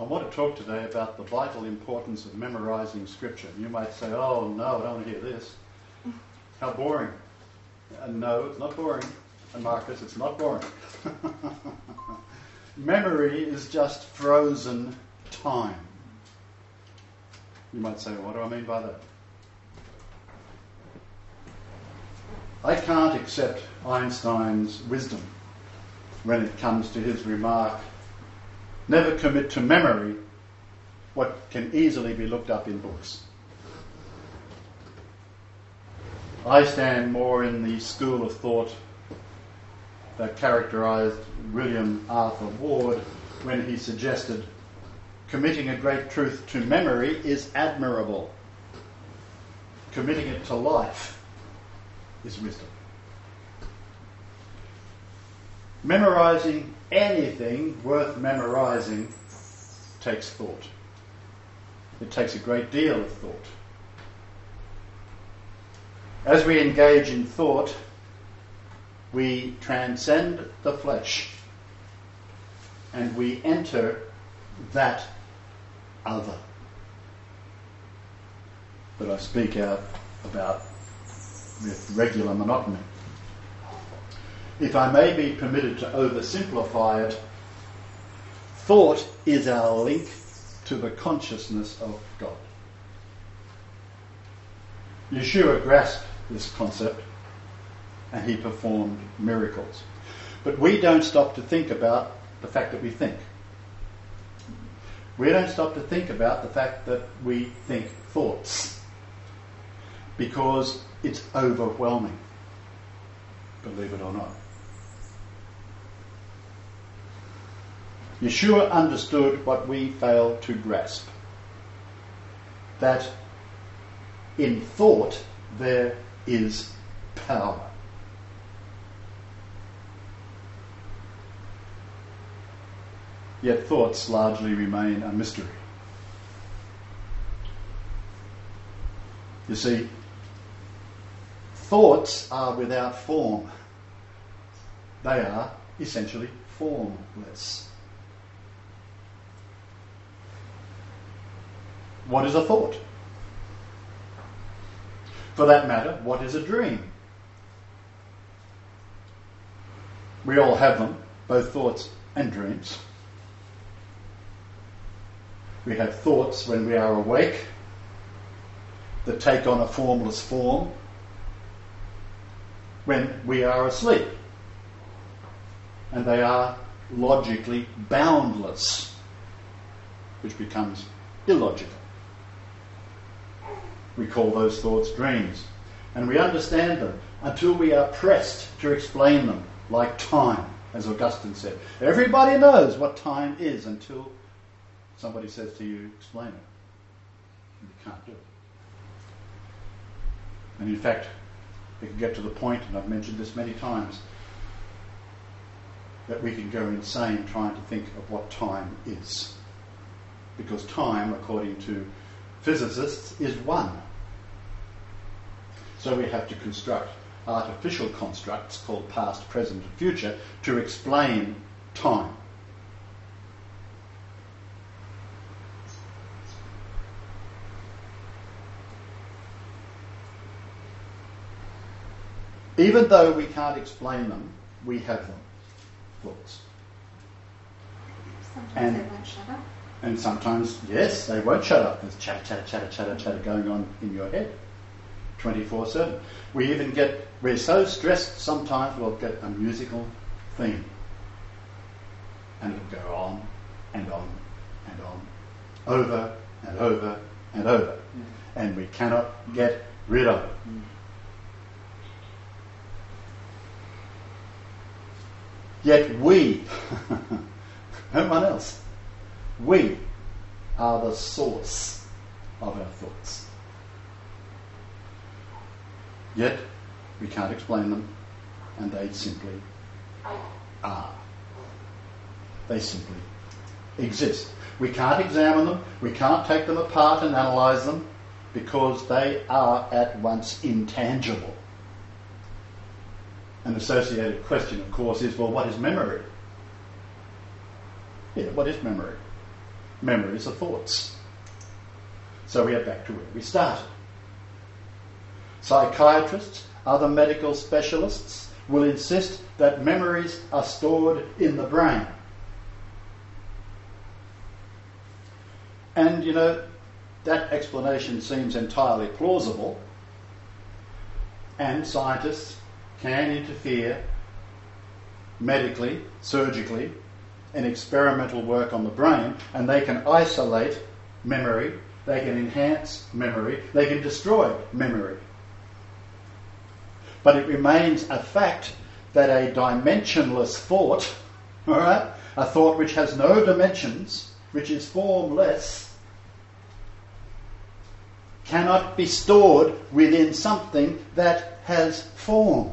want to talk today about the vital importance of memorising Scripture. You might say, oh no, I don't want to hear this. How boring. No, it's not boring. And Marcus, it's not boring. Memory is just frozen time. You might say, what do I mean by that? I can't accept Einstein's wisdom when it comes to his remark, never commit to memory what can easily be looked up in books. I stand more in the school of thought that characterised William Arthur Ward when he suggested committing a great truth to memory is admirable. Committing it to life is wisdom. Memorising anything worth memorising takes thought. It takes a great deal of thought. As we engage in thought, we transcend the flesh and we enter that other that I speak out about with regular monotony. If I may be permitted to oversimplify it, thought is our link to the consciousness of God. Yeshua grasped this concept and he performed miracles. But we don't stop to think about the fact that we think. We don't stop to think about the fact that we think thoughts, because it's overwhelming, believe it or not. Yeshua understood what we fail to grasp, that in thought there is power. Yet thoughts largely remain a mystery. You see, thoughts are without form. They are essentially formless. What is a thought? For that matter, what is a dream? We all have them, both thoughts and dreams. We have thoughts when we are awake that take on a formless form when we are asleep. And they are logically boundless, which becomes illogical. We call those thoughts dreams. And we understand them until we are pressed to explain them, like time, as Augustine said. Everybody knows what time is until somebody says to you, explain it. And you can't do it. And in fact, we can get to the point, and I've mentioned this many times, that we can go insane trying to think of what time is. Because time, according to physicists, is one. So we have to construct artificial constructs called past, present and future to explain time. Even though we can't explain them, we have them. Thoughts. Sometimes they won't shut up. And sometimes, yes, they won't shut up. There's chatter going on in your head 24/7. We're so stressed sometimes we'll get a musical theme. And it'll go on and on and on, over and over and over. And we cannot get rid of it. Yet we, no one else, we are the source of our thoughts. Yet we can't explain them, and they simply are. They simply exist. We can't examine them, we can't take them apart and analyse them, because they are at once intangible. An associated question, of course, is, well, what is memory? Yeah, what is memory? memories are thoughts. So we are back to where we started. Psychiatrists, other medical specialists will insist that memories are stored in the brain. And, that explanation seems entirely plausible, and scientists can interfere medically, surgically, in experimental work on the brain, and they can isolate memory, they can enhance memory, they can destroy memory. But it remains a fact that a dimensionless thought, all right, a thought which has no dimensions, which is formless, cannot be stored within something that has form.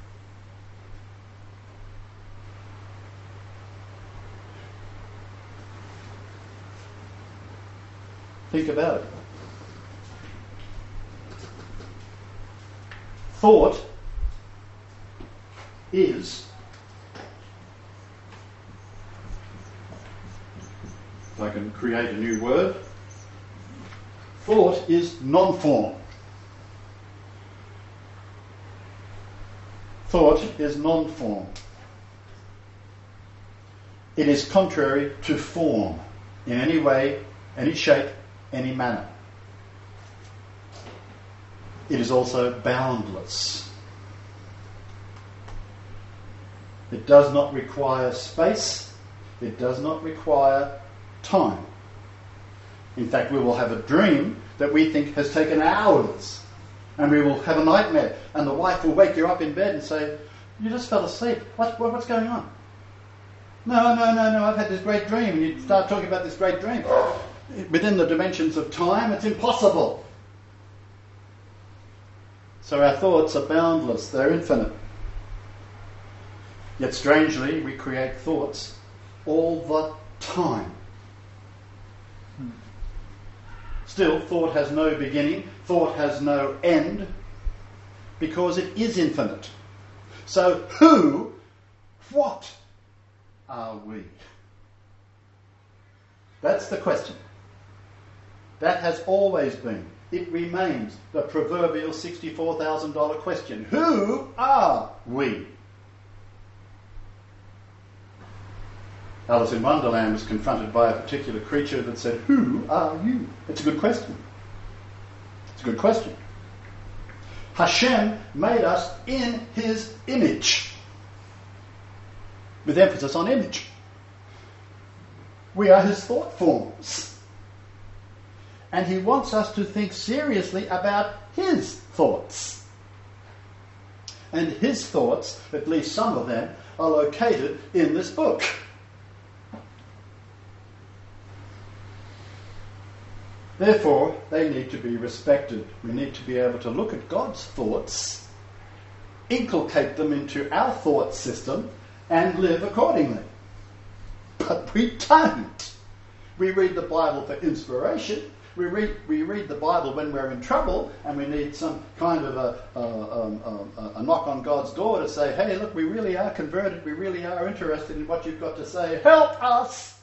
Think about it. Thought is, if I can create a new word, thought is non-form. Thought is non-form. It is contrary to form in any way, any shape, any manner. It is also boundless. It does not require space. It does not require time. In fact, we will have a dream that we think has taken hours, and we will have a nightmare, and the wife will wake you up in bed and say, "You just fell asleep. What's going on?" No, I've had this great dream. And you start talking about this great dream. Within the dimensions of time, it's impossible. So our thoughts are boundless, they're infinite. Yet strangely, we create thoughts all the time. Still, thought has no beginning, thought has no end, because it is infinite. So what are we? That's the question. That has always been. It remains the proverbial $64,000 question. Who are we? Alice in Wonderland was confronted by a particular creature that said, "Who are you?" It's a good question. It's a good question. Hashem made us in his image, with emphasis on image. We are his thought forms. And he wants us to think seriously about his thoughts. And his thoughts, at least some of them, are located in this book. Therefore, they need to be respected. We need to be able to look at God's thoughts, inculcate them into our thought system, and live accordingly. But we don't. We read the Bible for inspiration. We read the Bible when we're in trouble and we need some kind of a knock on God's door to say, "Hey, look, we really are converted. We really are interested in what you've got to say. Help us!"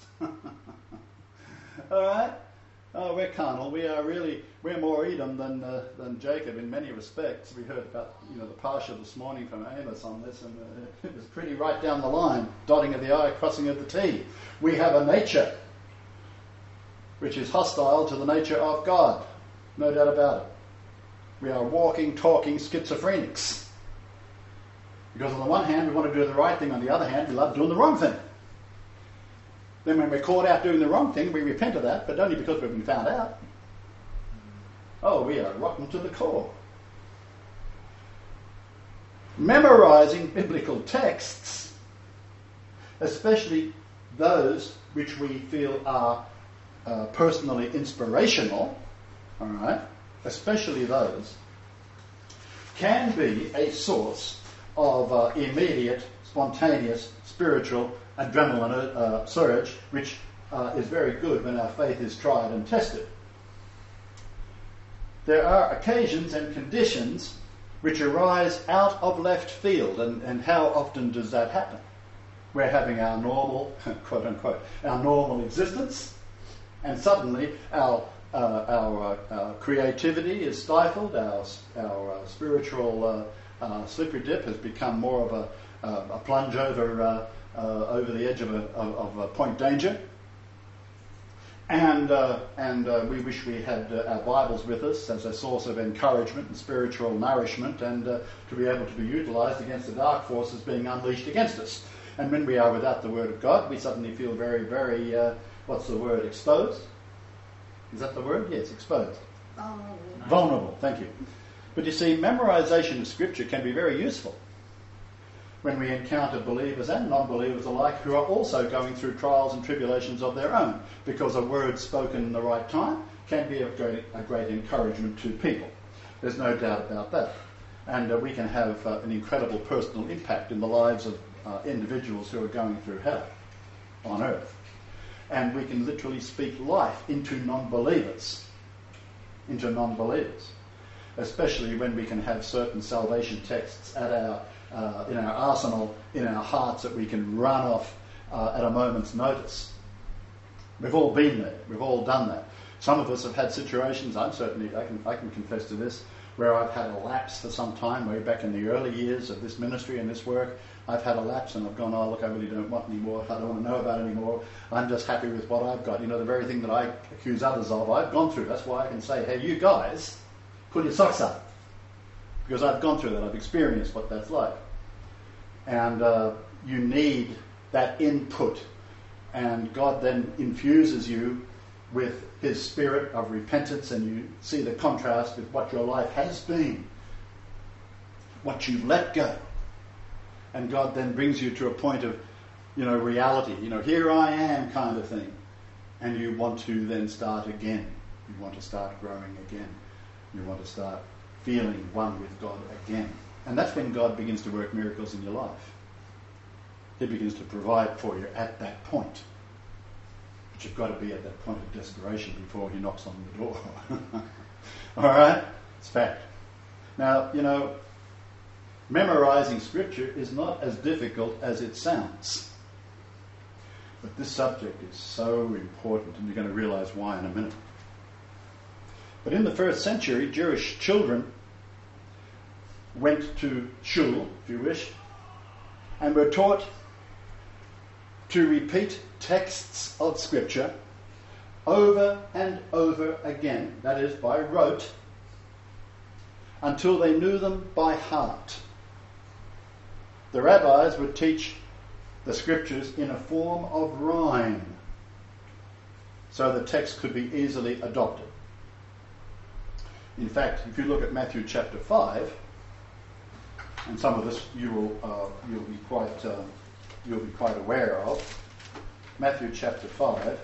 All right? Oh, we're carnal. We're more Edom than Jacob in many respects. We heard about the parsha this morning from Amos on this, and it was pretty right down the line, dotting of the I, crossing of the T. We have a nature which is hostile to the nature of God. No doubt about it. We are walking, talking schizophrenics. Because on the one hand, we want to do the right thing. On the other hand, we love doing the wrong thing. Then when we're caught out doing the wrong thing, we repent of that, but only because we've been found out. Oh, we are rotten to the core. Memorizing biblical texts, especially those which we feel are personally inspirational, all right, especially those, can be a source of immediate, spontaneous, spiritual adrenaline surge, which is very good when our faith is tried and tested. There are occasions and conditions which arise out of left field, and how often does that happen? We're having our normal, quote unquote, our normal existence, And suddenly our creativity is stifled, our spiritual slippery dip has become more of a plunge over the edge of a point danger. And we wish we had our Bibles with us as a source of encouragement and spiritual nourishment, and to be able to be utilised against the dark forces being unleashed against us. And when we are without the Word of God, we suddenly feel very, very, what's the word, exposed? Is that the word? Yes, exposed. Vulnerable, thank you. But you see, memorisation of Scripture can be very useful when we encounter believers and non-believers alike who are also going through trials and tribulations of their own, because a word spoken in the right time can be a great encouragement to people. There's no doubt about that. And we can have an incredible personal impact in the lives of individuals who are going through hell on earth. And we can literally speak life into non-believers, especially when we can have certain salvation texts at in our arsenal, in our hearts, that we can run off at a moment's notice. We've all been there. We've all done that. Some of us have had situations, I can confess to this, where I've had a lapse for some time, way back in the early years of this ministry and this work. I've had a lapse and I've gone, oh, look, I really don't want any more. I don't want to know about it anymore. I'm just happy with what I've got. You know, the very thing that I accuse others of, I've gone through. That's why I can say, hey, you guys, pull your socks up. Because I've gone through that. I've experienced what that's like. And you need that input. And God then infuses you with His spirit of repentance, and you see the contrast with what your life has been, what you've let go. And God then brings you to a point of, reality. Here I am kind of thing. And you want to then start again. You want to start growing again. You want to start feeling one with God again. And that's when God begins to work miracles in your life. He begins to provide for you at that point. But you've got to be at that point of desperation before He knocks on the door. All right? It's fact. Now, memorising Scripture is not as difficult as it sounds. But this subject is so important, and you're going to realise why in a minute. But in the first century, Jewish children went to shul, if you wish, and were taught to repeat texts of Scripture over and over again, that is, by rote, until they knew them by heart. The rabbis would teach the Scriptures in a form of rhyme, so the text could be easily adopted. In fact, if you look at Matthew chapter 5, and some of this you'll be quite aware of. Matthew chapter 5.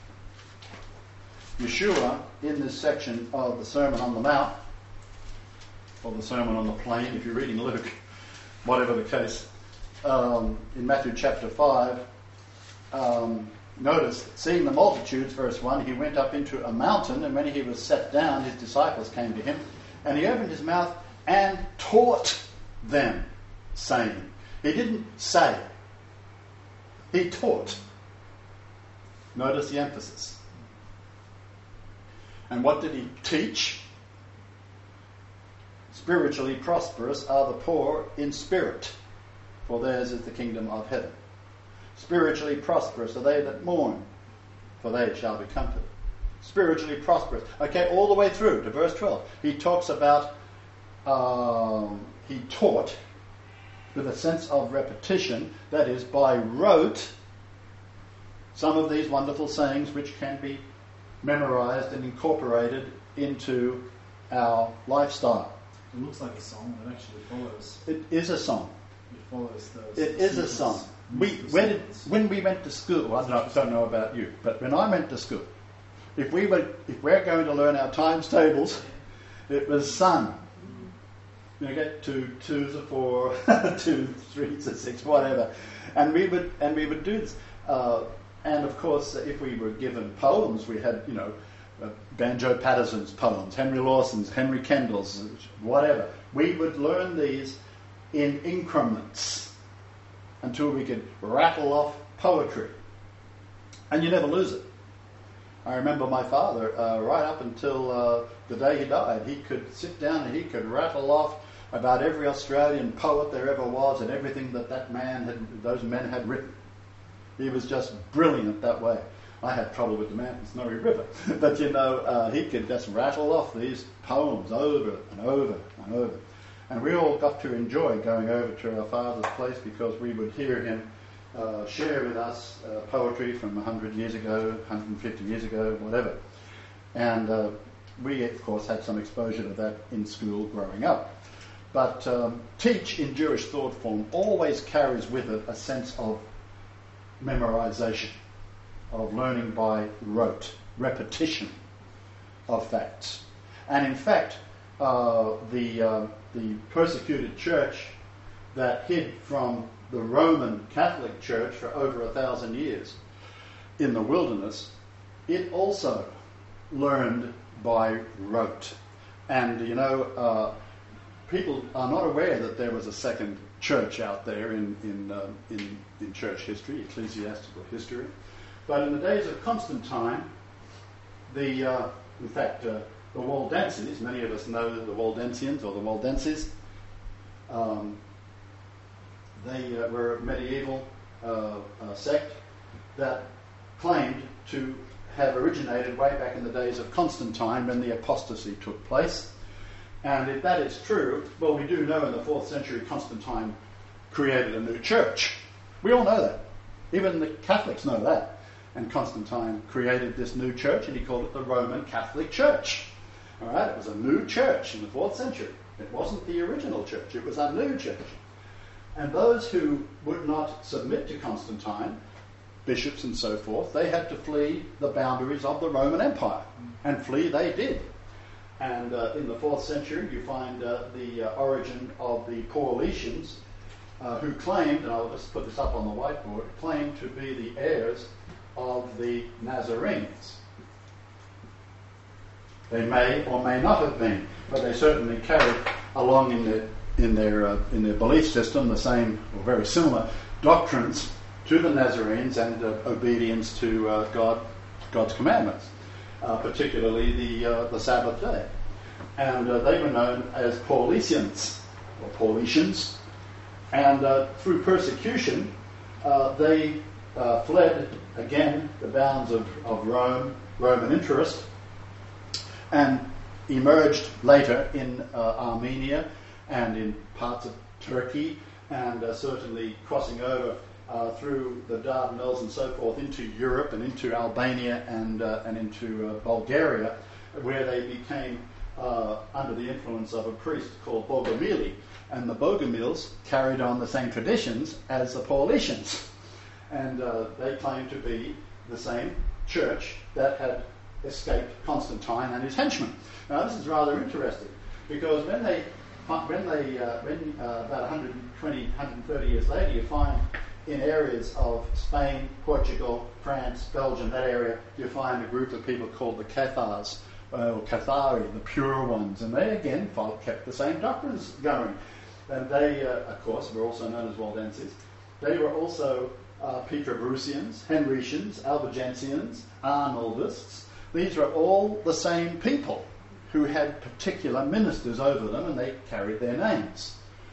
Yeshua, in this section of the Sermon on the Mount, or the Sermon on the Plain, if you're reading Luke, whatever the case, in Matthew chapter 5, notice, seeing the multitudes, verse 1, he went up into a mountain, and when he was set down, his disciples came to him, and he opened his mouth and taught them, saying. He didn't say. He taught. Notice the emphasis. And what did he teach? Spiritually prosperous are the poor in spirit, for theirs is the kingdom of heaven. Spiritually prosperous are they that mourn, for they shall be comforted. Spiritually prosperous. Okay, all the way through to verse 12. He talks about, he taught with a sense of repetition, that is, by rote, some of these wonderful sayings which can be memorized and incorporated into our lifestyle. It looks like a song, but actually follows. It is a song. It follows those. It is a song. When we went to school, I don't know about you, but when I went to school, if we're going to learn our times tables, it was sung. Get 2 2s are 4, 2 3s are 6, whatever, and we would do this. And of course, if we were given poems, we had Banjo Patterson's poems, Henry Lawson's, Henry Kendall's, whatever. We would learn these in increments until we could rattle off poetry, and you never lose it. I remember my father, right up until the day he died, he could sit down and he could rattle off about every Australian poet there ever was and everything that those men had written. He was just brilliant that way. I had trouble with the Mountain Snowy River, but he could just rattle off these poems over and over and over. And we all got to enjoy going over to our father's place because we would hear him share with us poetry from 100 years ago, 150 years ago, whatever. And we, of course, had some exposure to that in school growing up. But teach in Jewish thought form always carries with it a sense of memorization, of learning by rote, repetition of facts. And in fact, the persecuted church that hid from the Roman Catholic Church for over 1,000 years in the wilderness, it also learned by rote. And people are not aware that there was a second church out there in church history, ecclesiastical history. But in the days of Constantine, the Waldenses, many of us know the Waldensians or the Waldenses, they were a medieval sect that claimed to have originated way back in the days of Constantine when the apostasy took place. And if that is true, well, we do know in the 4th century Constantine created a new church. We all know that. Even the Catholics know that. And Constantine created this new church and he called it the Roman Catholic Church. All right, it was a new church in the 4th century. It wasn't the original church, it was a new church. And those who would not submit to Constantine, bishops and so forth, they had to flee the boundaries of the Roman Empire. And flee they did. And in the 4th century, you find the origin of the Paulicians, who claimed, and I'll just put this up on the whiteboard, claimed to be the heirs of the Nazarenes. They may or may not have been, but they certainly carried along in their belief system the same or very similar doctrines to the Nazarenes and obedience to God's commandments. Particularly the Sabbath day. And they were known as Paulicians, or Paulicians. And through persecution, they fled, again, the bounds of Roman interest, and emerged later in Armenia and in parts of Turkey, and certainly crossing over through the Dardanelles and so forth into Europe and into Albania and into Bulgaria, where they became under the influence of a priest called Bogomili. And the Bogomils carried on the same traditions as the Paulicians. And they claimed to be the same church that had escaped Constantine and his henchmen. Now this is rather interesting, because when about 120, 130 years later, you find in areas of Spain, Portugal, France, Belgium, that area, you find a group of people called the Cathars, or Cathari, the pure ones, and they again kept the same doctrines going. And they, of course, were also known as Waldenses. They were also Petrobrusians, Henricians, Albigensians, Arnoldists. These were all the same people who had particular ministers over them, and they carried their names.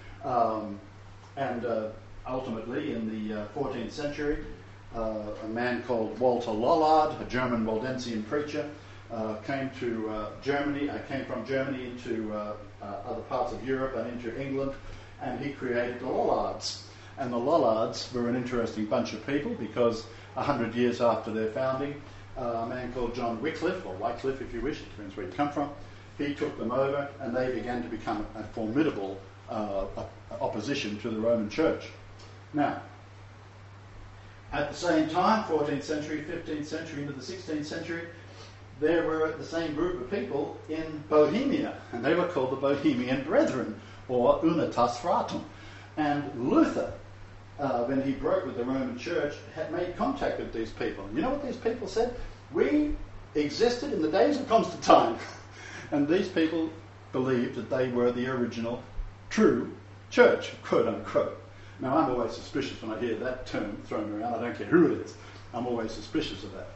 Ultimately, in the 14th century, a man called Walter Lollard, a German Waldensian preacher, came from Germany into other parts of Europe and into England, and he created the Lollards. And the Lollards were an interesting bunch of people, because 100 years after their founding, a man called John Wycliffe, or Wycliffe if you wish, it depends where you come from, he took them over, and they began to become a formidable opposition to the Roman Church. Now, at the same time, 14th century, 15th century, into the 16th century, there were the same group of people in Bohemia, and they were called the Bohemian Brethren, or Unitas Fratum. And Luther, when he broke with the Roman Church, had made contact with these people. And you know what these people said? We existed in the days of Constantine. And these people believed that they were the original, true church, quote unquote. Now, I'm always suspicious when I hear that term thrown around. I don't care who it is. I'm always suspicious of that.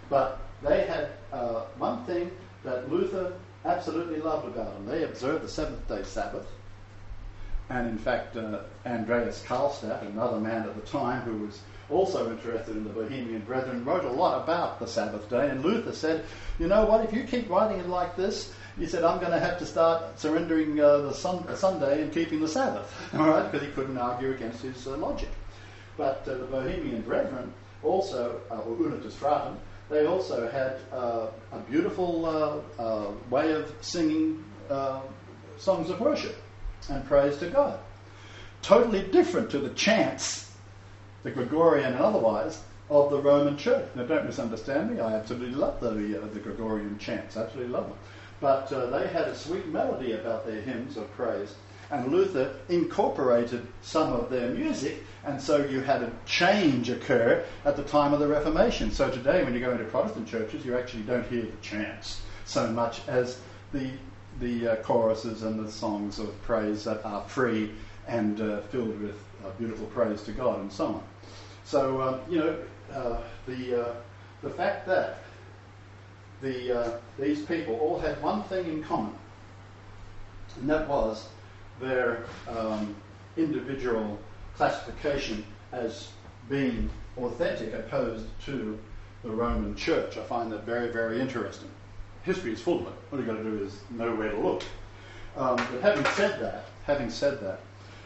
But they had one thing that Luther absolutely loved about them. They observed the seventh-day Sabbath. And in fact, Andreas Karlstadt, another man at the time who was also interested in the Bohemian Brethren, wrote a lot about the Sabbath day. And Luther said, you know what, if you keep writing it like this, he said, I'm going to have to start surrendering the Sunday and keeping the Sabbath, all right, because he couldn't argue against his logic. But the Bohemian Brethren also, or Unitas Fratem, they also had a beautiful way of singing songs of worship and praise to God. Totally different to the chants, the Gregorian and otherwise, of the Roman Church. Now, don't misunderstand me. I absolutely love the Gregorian chants. Absolutely love them. But they had a sweet melody about their hymns of praise. And Luther incorporated some of their music, and so you had a change occur at the time of the Reformation. So today, when you go into Protestant churches, you actually don't hear the chants so much as the choruses and the songs of praise that are free and filled with beautiful praise to God and so on. So, the fact that these people all had one thing in common, and that was their individual classification as being authentic opposed to the Roman Church. I find that very, very interesting. History is full of it. All you've got to do is know where to look. But having said that,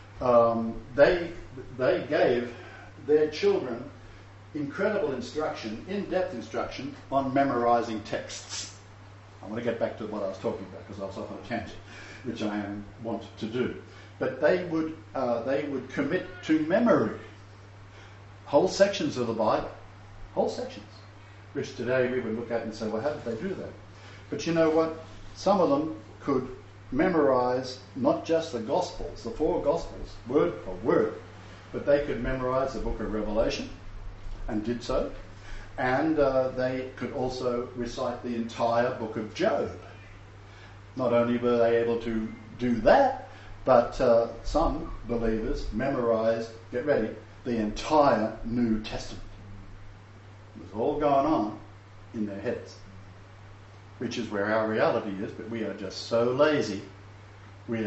they gave their children incredible instruction, in-depth instruction on memorizing texts. I want to get back to what I was talking about because I was off on a tangent, which I want to do. But they would commit to memory whole sections of the Bible, whole sections, which today we would look at and say, well, how did they do that? But you know what? Some of them could memorize not just the Gospels, the four Gospels, word for word, but they could memorize the book of Revelation, and did so. And they could also recite the entire book of Job. Not only were they able to do that, but some believers memorized, get ready, the entire New Testament. It was all going on in their heads, which is where our reality is, but we are just so lazy. We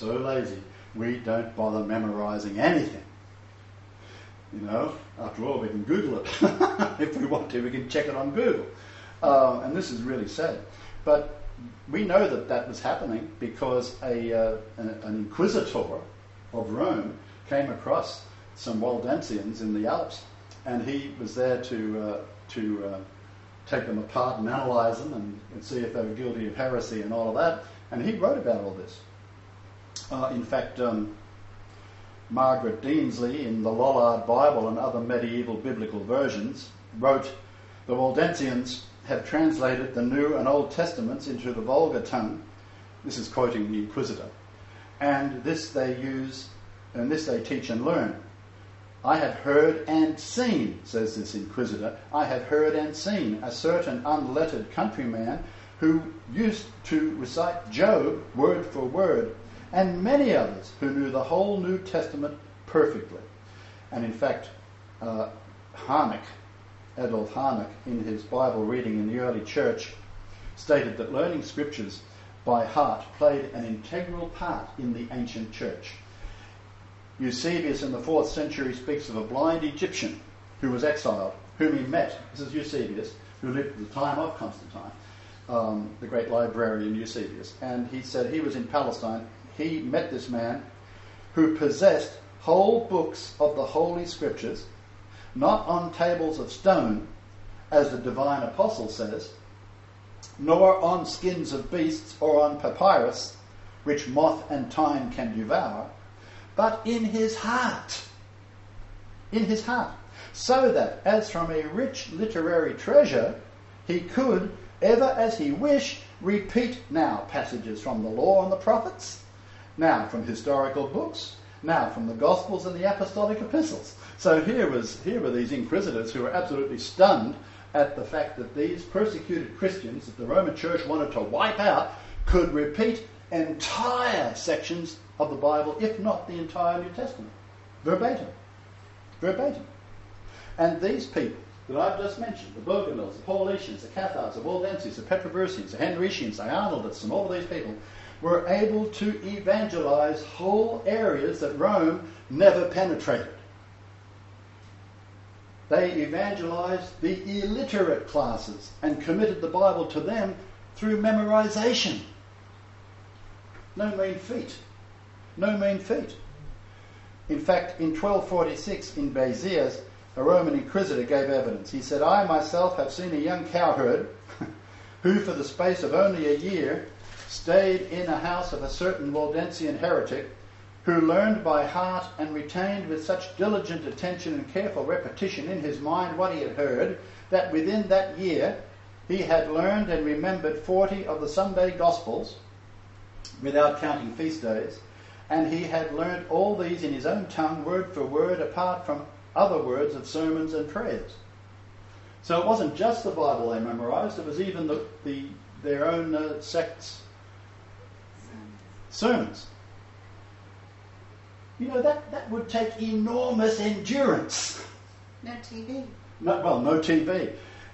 don't bother memorizing anything. You know, after all, we can Google it. If we want to, we can check it on Google. And this is really sad. But we know that was happening because an inquisitor of Rome came across some Waldensians in the Alps, and he was there to take them apart and analyse them and see if they were guilty of heresy and all of that. And he wrote about all this. In fact, Margaret Deansley in the Lollard Bible and other medieval biblical versions wrote, the Waldensians have translated the New and Old Testaments into the vulgar tongue. This is quoting the Inquisitor. And this they use, and this they teach and learn. I have heard and seen, says this Inquisitor, I have heard and seen a certain unlettered countryman who used to recite Job word for word, and many others who knew the whole New Testament perfectly. And in fact, Harnack, Adolf Harnack, in his Bible reading in the early church, stated that learning scriptures by heart played an integral part in the ancient church. Eusebius in the 4th century speaks of a blind Egyptian who was exiled, whom he met. This is Eusebius, who lived at the time of Constantine, the great librarian Eusebius. And he said he was in Palestine. He met this man who possessed whole books of the Holy Scriptures, not on tables of stone, as the divine apostle says, nor on skins of beasts or on papyrus, which moth and time can devour, but in his heart. In his heart. So that, as from a rich literary treasure, he could, ever as he wished, repeat now passages from the law and the prophets, now from historical books, now from the Gospels and the Apostolic Epistles. So here were these inquisitors who were absolutely stunned at the fact that these persecuted Christians that the Roman Church wanted to wipe out could repeat entire sections of the Bible, if not the entire New Testament, verbatim. And these people that I've just mentioned, the Bougainville's, the Paulicians, the Cathars, the Waldenses, the Petrobrusians, the Henricians, the Arnoldists, and all of these people were able to evangelize whole areas that Rome never penetrated. They evangelized the illiterate classes and committed the Bible to them through memorization. No mean feat. No mean feat. In fact, in 1246 in Béziers, a Roman inquisitor gave evidence. He said, I myself have seen a young cowherd who for the space of only a year stayed in a house of a certain Waldensian heretic, who learned by heart and retained with such diligent attention and careful repetition in his mind what he had heard, that within that year he had learned and remembered 40 of the Sunday Gospels, without counting feast days, and he had learned all these in his own tongue, word for word, apart from other words of sermons and prayers. So it wasn't just the Bible they memorised, it was even their own sect's sermons. You know, that would take enormous endurance. No TV. No TV.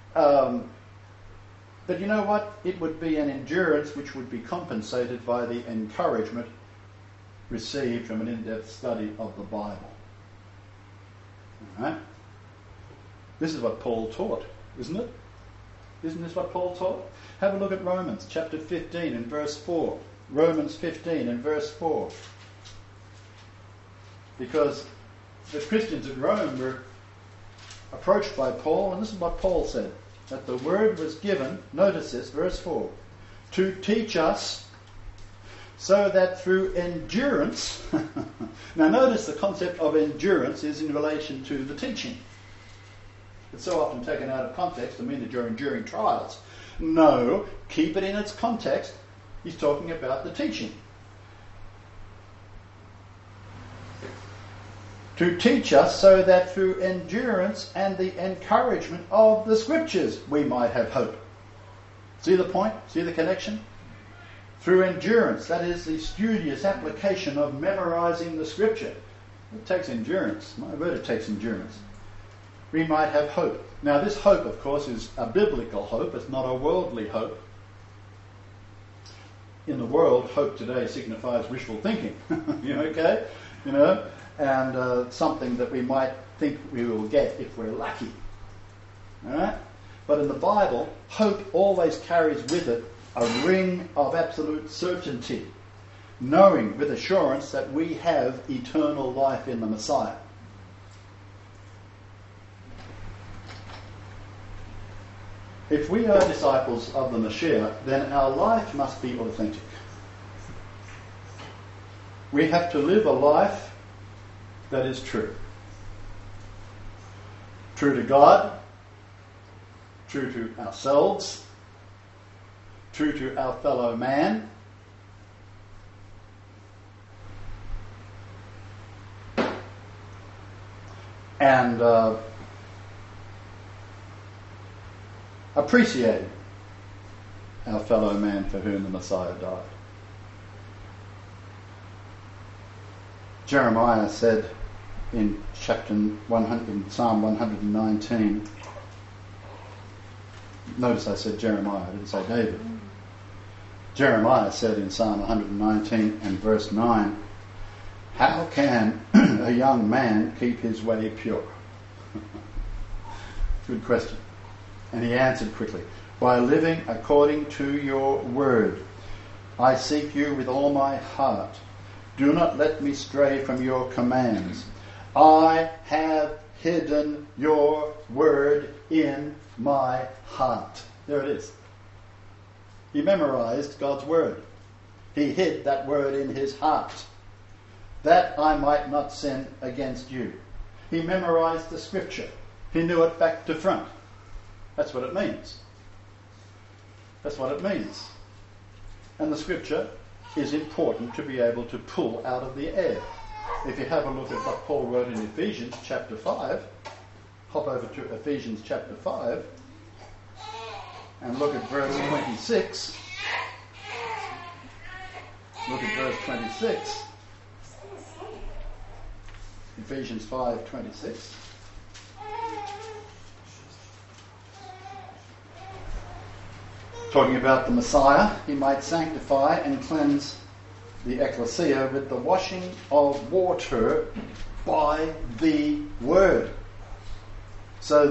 But you know what? It would be an endurance which would be compensated by the encouragement received from an in-depth study of the Bible. All right? This is what Paul taught, isn't it? Isn't this what Paul taught? Have a look at Romans chapter 15 and verse 4. Romans 15 and verse 4. Because the Christians at Rome were approached by Paul, and this is what Paul said, that the word was given, notice this, verse 4, to teach us so that through endurance, now notice the concept of endurance is in relation to the teaching. It's so often taken out of context to mean that you're enduring trials. No, keep it in its context. He's talking about the teaching. To teach us so that through endurance and the encouragement of the Scriptures we might have hope. See the point? See the connection? Through endurance, that is the studious application of memorizing the Scripture. It takes endurance. My word, it takes endurance. We might have hope. Now this hope, of course, is a biblical hope. It's not a worldly hope. In the world, hope today signifies wishful thinking. Okay? And something that we might think we will get if we're lucky. All right? But in the Bible, hope always carries with it a ring of absolute certainty, knowing with assurance that we have eternal life in the Messiah. If we are disciples of the Messiah, then our life must be authentic. We have to live a life that is true. True to God, true to ourselves, true to our fellow man, and appreciating our fellow man for whom the Messiah died. Jeremiah said in Psalm 119, notice I said Jeremiah, I didn't say David. Jeremiah said in Psalm 119 and verse 9, how can a young man keep his way pure? Good question. And he answered quickly, by living according to your word. I seek you with all my heart. Do not let me stray from your commands. I have hidden your word in my heart. There it is. He memorized God's word. He hid that word in his heart, that I might not sin against you. He memorized the scripture. He knew it back to front. That's what it means. That's what it means. And the scripture is important to be able to pull out of the air. If you have a look at what Paul wrote in Ephesians chapter 5, hop over to Ephesians chapter 5 and look at verse 26. Look at verse 26. Ephesians 5:26. talking about the Messiah, he might sanctify and cleanse the ecclesia with the washing of water by the word. So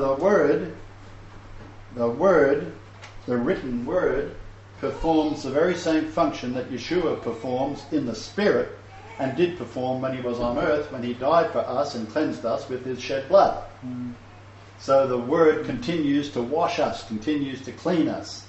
the written word performs the very same function that Yeshua performs in the Spirit and did perform when he was on earth, when he died for us and cleansed us with his shed blood. So the word continues to wash us, continues to clean us.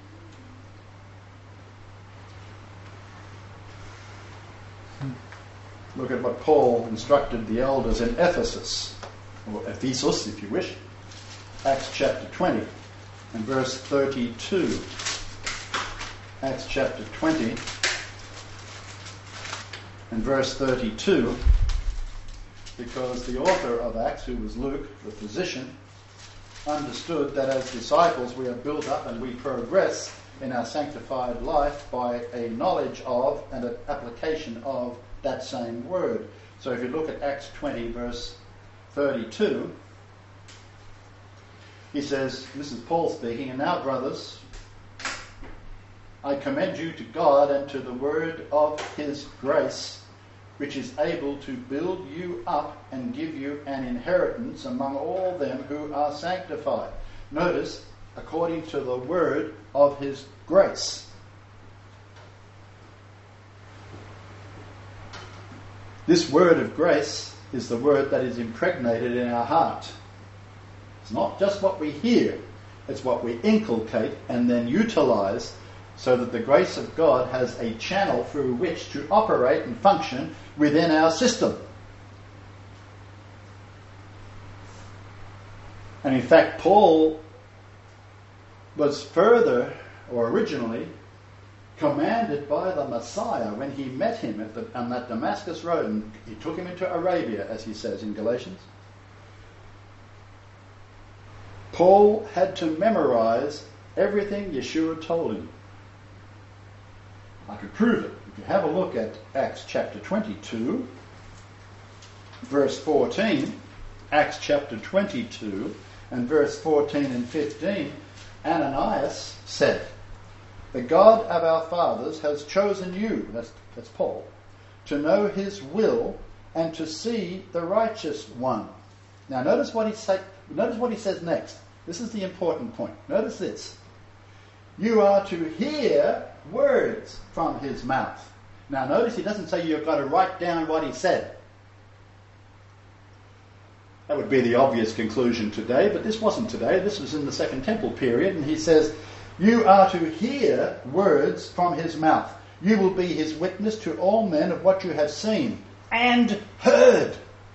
Look at what Paul instructed the elders in Ephesus, or Ephesus if you wish. Acts chapter 20 and verse 32. Acts chapter 20 and verse 32, because the author of Acts, who was Luke, the physician, understood that as disciples we are built up and we progress in our sanctified life by a knowledge of and an application of that same word. So if you look at Acts 20 verse 32, he says, this is Paul speaking, "And now, brothers, I commend you to God and to the word of his grace, which is able to build you up and give you an inheritance among all them who are sanctified." Notice, according to the word of his grace. This word of grace is the word that is impregnated in our heart. It's not just what we hear, it's what we inculcate and then utilize, so that the grace of God has a channel through which to operate and function within our system. And in fact, Paul was further, or originally, commanded by the Messiah when he met him on that Damascus road, and he took him into Arabia, as he says in Galatians. Paul had to memorize everything Yeshua told him. I could prove it. If you have a look at Acts chapter 22, verse 14, Acts chapter 22 and verse 14 and 15, Ananias said, "The God of our fathers has chosen you," that's Paul, "to know his will and to see the righteous one." Now notice what he says next. This is the important point. Notice this. "You are to hear words from his mouth." Now notice he doesn't say you've got to write down what he said. That would be the obvious conclusion today, but this wasn't today. This was in the Second Temple period, and he says, "You are to hear words from his mouth. You will be his witness to all men of what you have seen and heard."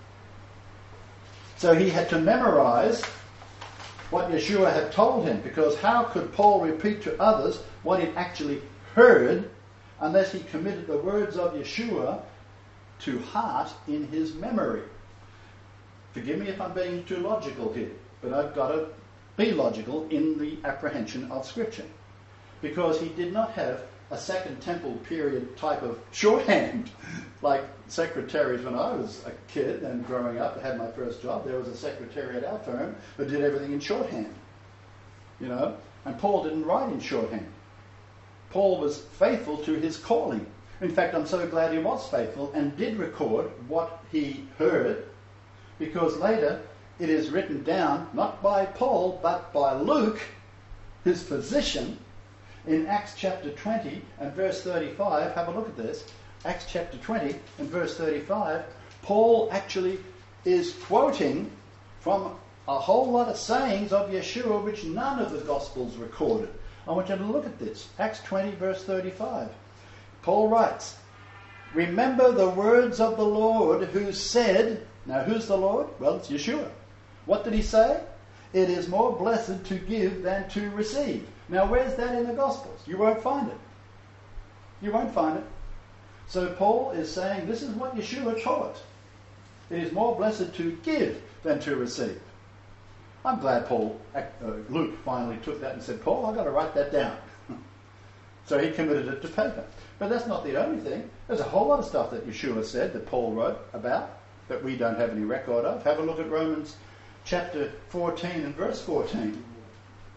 So he had to memorize what Yeshua had told him, because how could Paul repeat to others what he'd actually heard unless he committed the words of Yeshua to heart in his memory? Forgive me if I'm being too logical here, but I've got to be logical in the apprehension of Scripture, because he did not have a Second Temple period type of shorthand like secretaries. When I was a kid and growing up, I had my first job, there was a secretary at our firm that did everything in shorthand, and Paul didn't write in shorthand. Paul was faithful to his calling. In fact, I'm so glad he was faithful and did record what he heard, because later it is written down, not by Paul, but by Luke, his physician, in Acts chapter 20 and verse 35. Have a look at this. Acts chapter 20 and verse 35. Paul actually is quoting from a whole lot of sayings of Yeshua which none of the Gospels recorded. I want you to look at this. Acts 20 verse 35. Paul writes, "Remember the words of the Lord who said..." Now who's the Lord? Well, it's Yeshua. What did he say? "It is more blessed to give than to receive." Now where's that in the Gospels? You won't find it. You won't find it. So Paul is saying this is what Yeshua taught. It is more blessed to give than to receive. I'm glad Luke finally took that and said, "Paul, I've got to write that down." So he committed it to paper. But that's not the only thing. There's a whole lot of stuff that Yeshua said that Paul wrote about that we don't have any record of. Have a look at Romans chapter 14 and verse 14.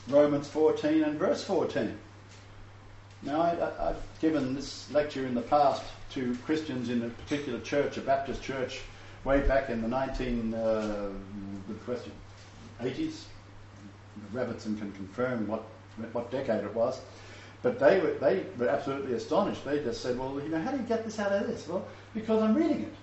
Romans 14 and verse 14. Now, I've given this lecture in the past to Christians in a particular church, a Baptist church, way back in the 80s. Robertson can confirm what decade it was. But they were absolutely astonished. They just said, well, how do you get this out of this? Well, because I'm reading it.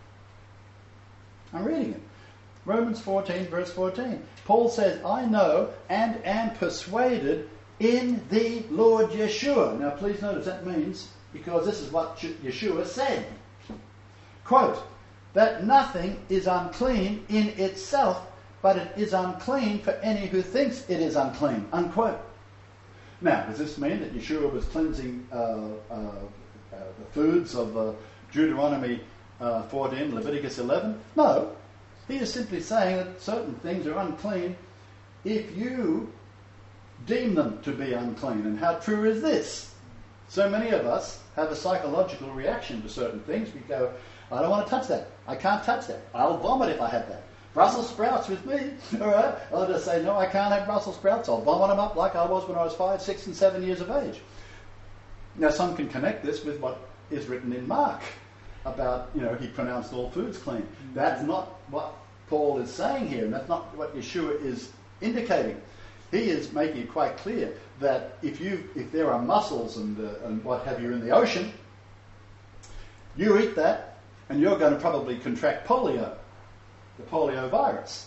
I'm reading it. Romans 14, verse 14. Paul says, I know and am persuaded in the Lord Yeshua. Now, please notice that means, because this is what Yeshua said. Quote, that nothing is unclean in itself, but it is unclean for any who thinks it is unclean. Unquote. Now, does this mean that Yeshua was cleansing the foods of Deuteronomy 14, Leviticus 11? No. He is simply saying that certain things are unclean if you deem them to be unclean. And how true is this? So many of us have a psychological reaction to certain things. We go, I don't want to touch that. I can't touch that. I'll vomit if I have that. Brussels sprouts with me, all right? I'll just say, no, I can't have Brussels sprouts. I'll vomit them up like I was when I was 5, 6 and 7 years of age. Now, some can connect this with what is written in Mark about, he pronounced all foods clean. That's not what Paul is saying here, and that's not what Yeshua is indicating. He is making it quite clear that if there are mussels and what have you in the ocean, you eat that and you're going to probably contract polio, the polio virus.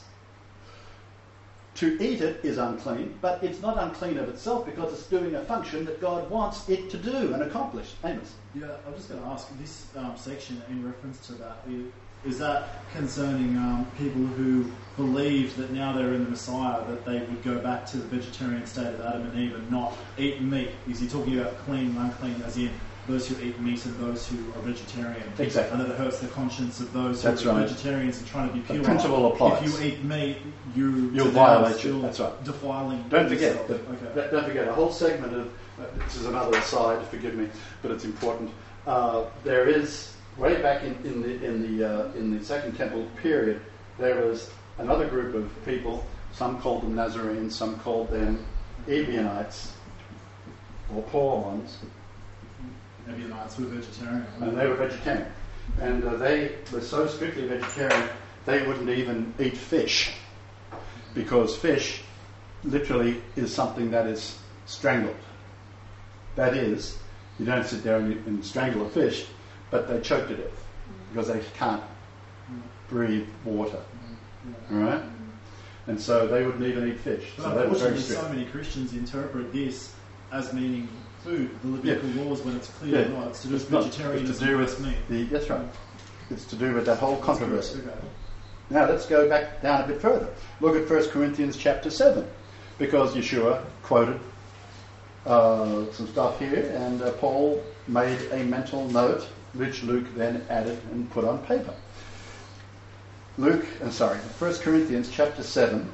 To eat it is unclean, but it's not unclean of itself because it's doing a function that God wants it to do and accomplish. Amos? Yeah, I'm just going to ask, this section in reference to that, is that concerning people who believe that now they're in the Messiah, that they would go back to the vegetarian state of Adam and Eve and not eat meat? Is he talking about clean and unclean, as in those who eat meat and those who are vegetarian? Exactly. And that it hurts the conscience of those who That's are right. vegetarians and trying to be pure. The principle applies. If you eat meat, you'll violate it. That's right. Defiling. Don't forget. Okay. Don't forget a whole segment of. This is another aside. Forgive me, but it's important. There is way back in the Second Temple period. There was another group of people. Some called them Nazarenes. Some called them Ebionites, or poor ones. Ebionites were vegetarian. And they were vegetarian. And they were so strictly vegetarian, they wouldn't even eat fish. Because fish literally is something that is strangled. That is, you don't sit there and strangle a fish, but they choke to death. Because they can't breathe water. Alright? And so they wouldn't even eat fish. But so they were very unfortunately, strict. so many Christians interpret this as meaning food, the Levitical laws, when it's clear not. It's to do with vegetarianism. It's to do with meat. that's right. It's to do with that whole controversy. Okay. Now let's go back down a bit further. Look at 1 Corinthians chapter 7, because Yeshua quoted some stuff here, and Paul made a mental note, which Luke then added and put on paper. 1 Corinthians chapter 7,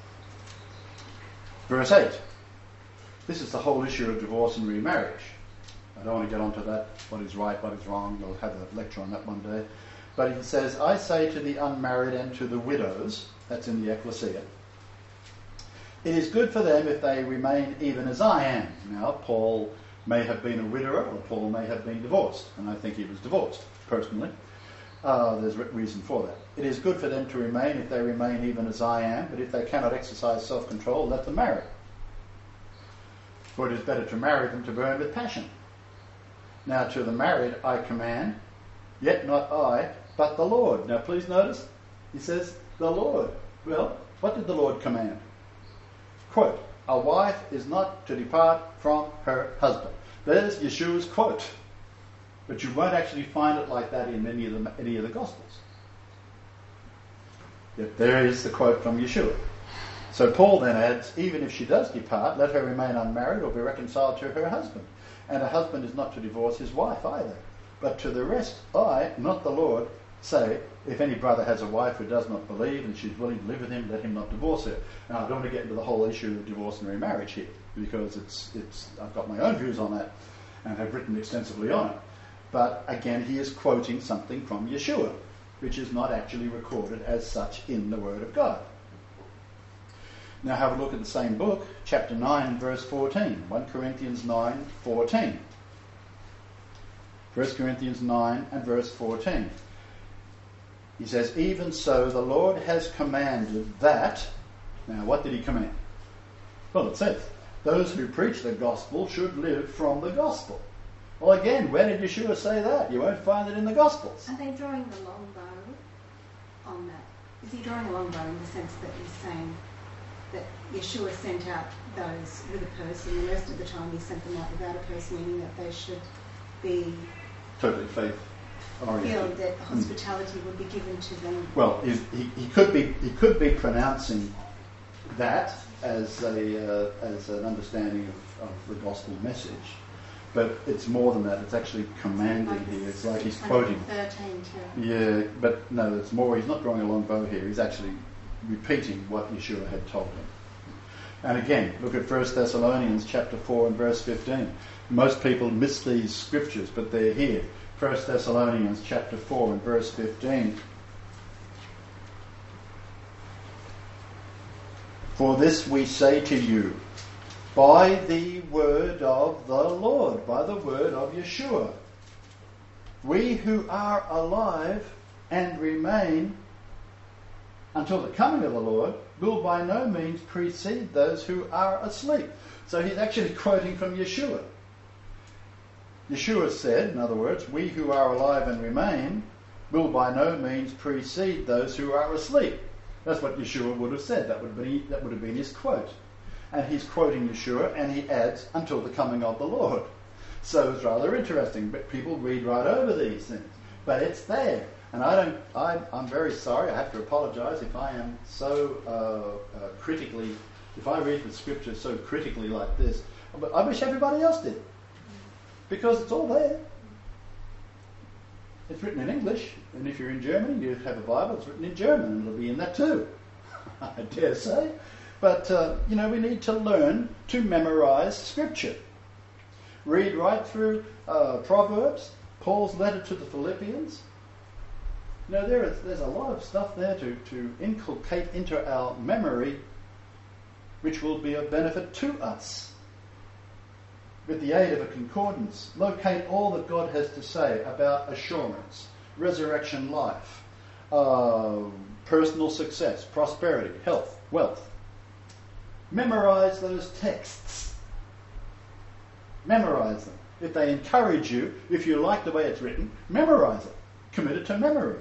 verse 8. This is the whole issue of divorce and remarriage. I don't want to get onto that, what is right, what is wrong. We'll have a lecture on that one day. But he says, I say to the unmarried and to the widows, that's in the ecclesia, it is good for them if they remain even as I am. Now, Paul may have been a widower, or Paul may have been divorced, and I think he was divorced, personally. There's reason for that. It is good for them to remain if they remain even as I am, but if they cannot exercise self-control, let them marry. For it is better to marry than to burn with passion. Now to the married I command, yet not I, but the Lord. Now please notice, he says, the Lord. Well, what did the Lord command? Quote, a wife is not to depart from her husband. There's Yeshua's quote. But you won't actually find it like that in any of the Gospels. Yet there is the quote from Yeshua. So Paul then adds, even if she does depart, let her remain unmarried or be reconciled to her husband. And a husband is not to divorce his wife either. But to the rest, I, not the Lord, say, if any brother has a wife who does not believe and she's willing to live with him, let him not divorce her. Now, I don't want to get into the whole issue of divorce and remarriage here, because I've got my own views on that and have written extensively on it. But again, he is quoting something from Yeshua, which is not actually recorded as such in the Word of God. Now have a look at the same book, chapter 9 and verse 14. 1 Corinthians 9, 14. 1 Corinthians 9 and verse 14. He says, even so the Lord has commanded that... Now what did he command? Well, it says, those who preach the gospel should live from the gospel. Well, again, where did Yeshua say that? You won't find it in the Gospels. Are they drawing the long bow on that? Is he drawing a long bow in the sense that he's saying that Yeshua sent out those with a purse, and the rest of the time he sent them out without a purse, meaning that they should be totally faith oriented. Feel that hospitality would be given to them. Well, he could be pronouncing that as an understanding of the gospel message. But it's more than that. It's actually commanding here. It's like he's quoting. 13 too. Yeah, but no, it's more. He's not drawing a long bow here. He's actually repeating what Yeshua had told him. And again, look at 1 Thessalonians chapter 4 and verse 15. Most people miss these scriptures, but they're here. 1 Thessalonians chapter 4 and verse 15. For this we say to you, by the word of the Lord, by the word of Yeshua. We who are alive and remain until the coming of the Lord will by no means precede those who are asleep. So he's actually quoting from Yeshua. Yeshua said, in other words, we who are alive and remain will by no means precede those who are asleep. That's what Yeshua would have said. That would have been his quote. And he's quoting Yeshua, and he adds, until the coming of the Lord. So it's rather interesting, but people read right over these things. But it's there. And I'm very sorry, I have to apologise if I am so critically, if I read the scripture so critically like this. But I wish everybody else did. Because it's all there. It's written in English, and if you're in Germany, you have a Bible, it's written in German, and it'll be in that too, I dare say. But, we need to learn to memorise Scripture. Read right through Proverbs, Paul's letter to the Philippians. There's a lot of stuff there to inculcate into our memory, which will be of benefit to us. With the aid of a concordance, locate all that God has to say about assurance, resurrection life, personal success, prosperity, health, wealth. Memorise those texts. Memorise them. If they encourage you, if you like the way it's written, memorise it. Commit it to memory.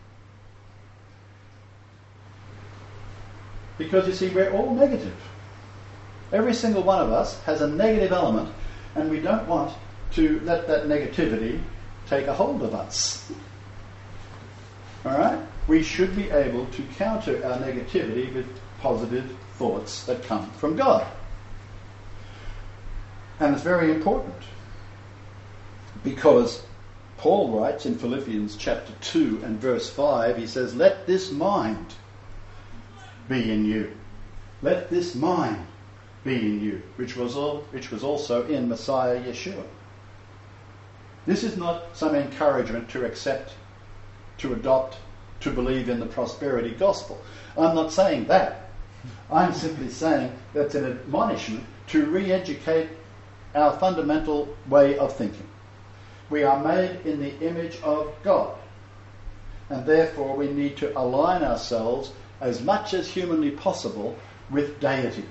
Because you see, we're all negative. Every single one of us has a negative element, and we don't want to let that negativity take a hold of us. All right? We should be able to counter our negativity with positive thoughts that come from God. And it's very important because Paul writes in Philippians chapter 2 and verse 5, he says, let this mind be in you. Let this mind be in you, which was also in Messiah Yeshua. This is not some encouragement to accept, to adopt, to believe in the prosperity gospel. I'm not saying that. I'm simply saying that's an admonishment to re-educate our fundamental way of thinking. We are made in the image of God, and therefore we need to align ourselves as much as humanly possible with deity,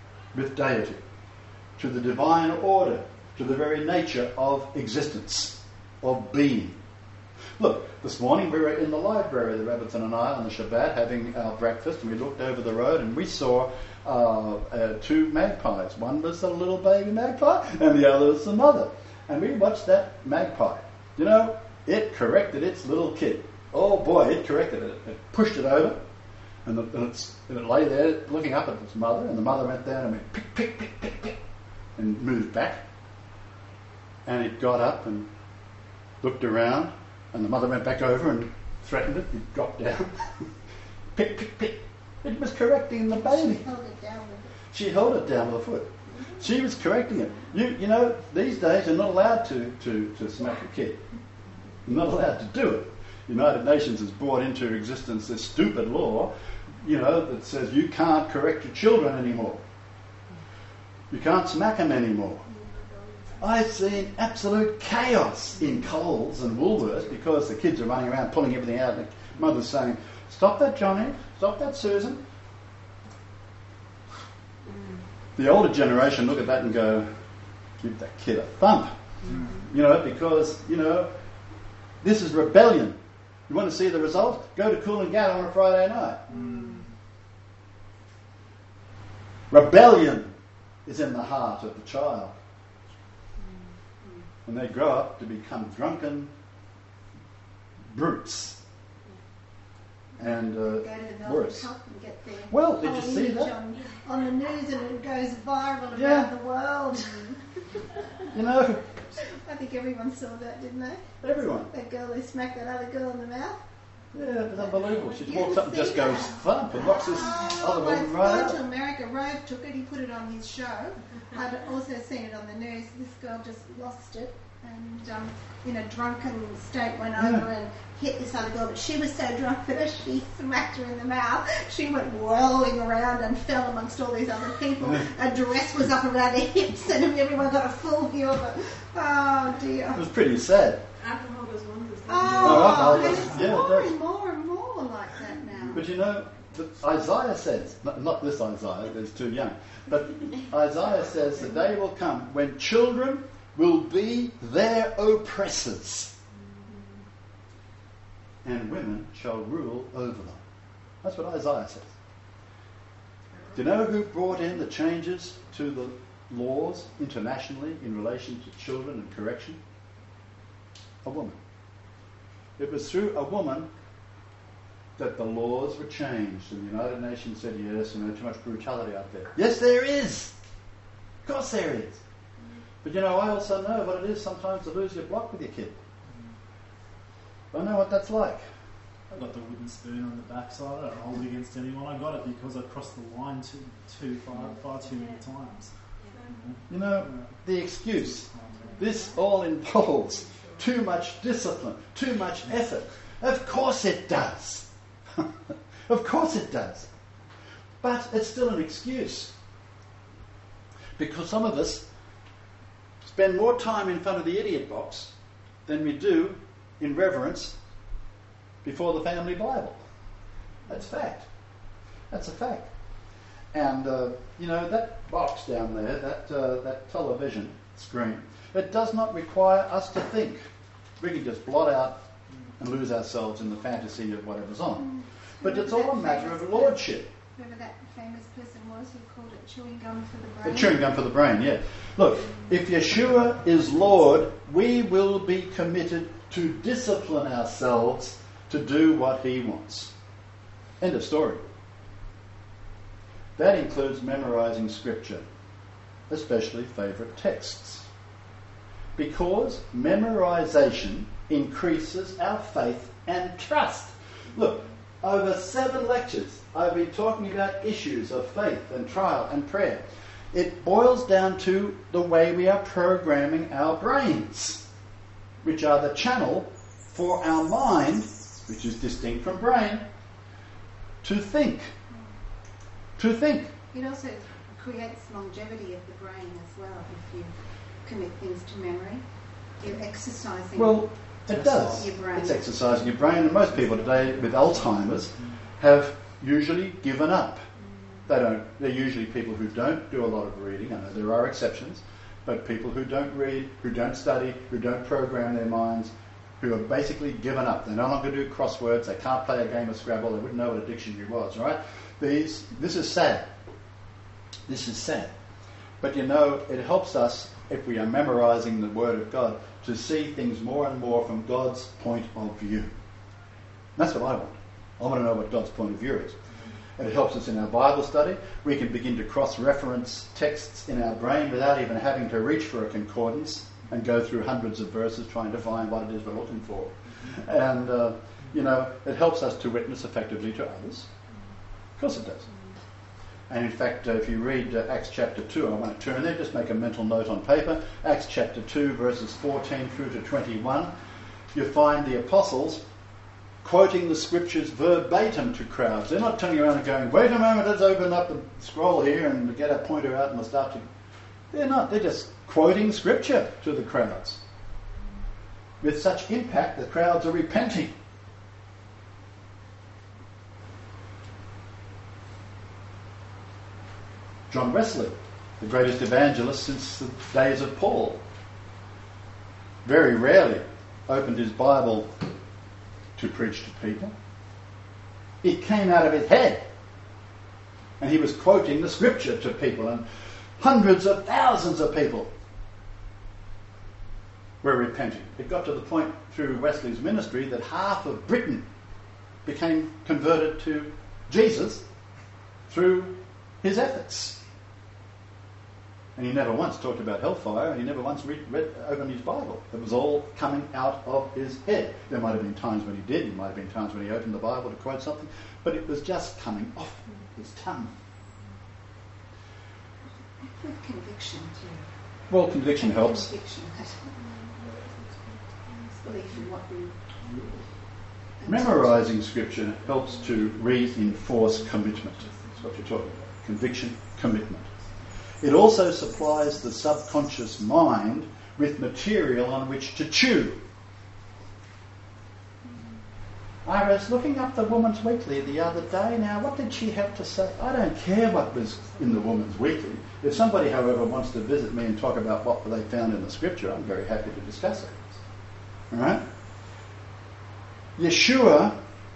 to the divine order, to the very nature of existence, of being. Look, this morning we were in the library, the Rebbitzin and I, on the Shabbat, having our breakfast, and we looked over the road and we saw two magpies. One was a little baby magpie, and the other was the mother. And we watched that magpie. It corrected its little kid. Oh boy, it corrected it. It pushed it over, and it lay there looking up at its mother, and the mother went down and went pick, pick, pick, pick, pick, and moved back. And it got up and looked around, and the mother went back over and threatened it. It dropped down. Pick, pick, pick. It was correcting the baby. She held it down with a foot. She was correcting it. You know, these days you're not allowed to smack a kid. You're not allowed to do it. The United Nations has brought into existence this stupid law that says you can't correct your children anymore. You can't smack them anymore. I've seen absolute chaos in Coles and Woolworths because the kids are running around pulling everything out and the mother's saying, "Stop that, Johnny. Stop that, Susan." The older generation look at that and go, "Give that kid a thump." Because, this is rebellion. You want to see the result? Go to Coolangatta on a Friday night. Rebellion is in the heart of the child. And they grow up to become drunken brutes. And go to the Melbourne worse. Cup and get their Well, did you see that? on the news, and it goes viral Yeah. around the world. I think everyone saw that, didn't they? Everyone. That girl who smacked that other girl in the mouth. Yeah, it was unbelievable. She You walks up and didn't just see goes that? thump and knocks this other I've woman right gone to out. America. Rove took it. He put it on his show. I'd also seen it on the news. This girl just lost it and, in a drunken state, went over and hit this other girl. But she was so drunk that as she smacked her in the mouth, she went whirling around and fell amongst all these other people. Her dress was up around her hips, and everyone got a full view of it. Oh dear. It was pretty sad. Alcohol does wonders. alcohol And does- it's yeah, it more does. and more and more like that now. But Isaiah says, not this Isaiah, there's too young, but Isaiah says the day will come when children will be their oppressors and women shall rule over them. That's what Isaiah says. Do you know who brought in the changes to the laws internationally in relation to children and correction? A woman. It was through a woman that the laws were changed, and the United Nations said, yes, too much brutality out there. Yes, there is. Of course there is. But I also know what it is sometimes to lose your block with your kid. I know what that's like. I got the wooden spoon on the backside. I don't hold it against anyone. I got it because I crossed the line far too many times. The excuse. This all involves too much discipline, too much effort. Of course it does. Of course it does. But it's still an excuse. Because some of us spend more time in front of the idiot box than we do in reverence before the family Bible. That's fact. That's a fact. And, that box down there, that television screen, it does not require us to think. We can just blot out and lose ourselves in the fantasy of whatever's on. But it's all a matter of lordship. Whoever that famous person was who called it chewing gum for the The brain. chewing gum for the brain, yeah. Look, if Yeshua is Lord, we will be committed to discipline ourselves to do what he wants. End of story. That includes memorizing scripture, especially favourite texts. Because memorization increases our faith and trust. Look, over 7 lectures, I've been talking about issues of faith and trial and prayer. It boils down to the way we are programming our brains, which are the channel for our mind, which is distinct from brain, to think. To think. It also creates longevity of the brain as well if you commit things to memory. You're exercising. Well, it does. Your brain. It's exercising your brain, and most people today with Alzheimer's have usually given up. They're usually people who don't do a lot of reading. I know there are exceptions, but people who don't read, who don't study, who don't program their minds, who have basically given up. They no longer do crosswords. They can't play a game of Scrabble. They wouldn't know what a dictionary was, right? This is sad. This is sad. But it helps us, if we are memorizing the Word of God, to see things more and more from God's point of view. That's what I want. I want to know what God's point of view is. And it helps us in our Bible study. We can begin to cross-reference texts in our brain without even having to reach for a concordance and go through hundreds of verses trying to find what it is we're looking for. And, it helps us to witness effectively to others. Of course it does. And in fact, if you read Acts chapter 2, I want to turn there, just make a mental note on paper. Acts chapter 2, verses 14 through to 21, you find the apostles quoting the scriptures verbatim to crowds. They're not turning around and going, wait a moment, let's open up the scroll here and get our pointer out and we'll start to... They're not. They're just quoting scripture to the crowds. With such impact, the crowds are repenting. John Wesley, the greatest evangelist since the days of Paul, very rarely opened his Bible to preach to people. It came out of his head. And he was quoting the scripture to people, and hundreds of thousands of people were repenting. It got to the point through Wesley's ministry that half of Britain became converted to Jesus through his efforts. And he never once talked about hellfire, and he never once opened his Bible. It was all coming out of his head. There might have been times when he did, there might have been times when he opened the Bible to quote something, but it was just coming off his tongue. With conviction too. Well, conviction helps. Conviction, belief in what we... Memorising scripture helps to reinforce commitment. That's what you're talking about. Conviction, commitment. It also supplies the subconscious mind with material on which to chew. I was looking up the Woman's Weekly the other day. Now, what did she have to say? I don't care what was in the Woman's Weekly. If somebody, however, wants to visit me and talk about what they found in the scripture, I'm very happy to discuss it. All right? Yeshua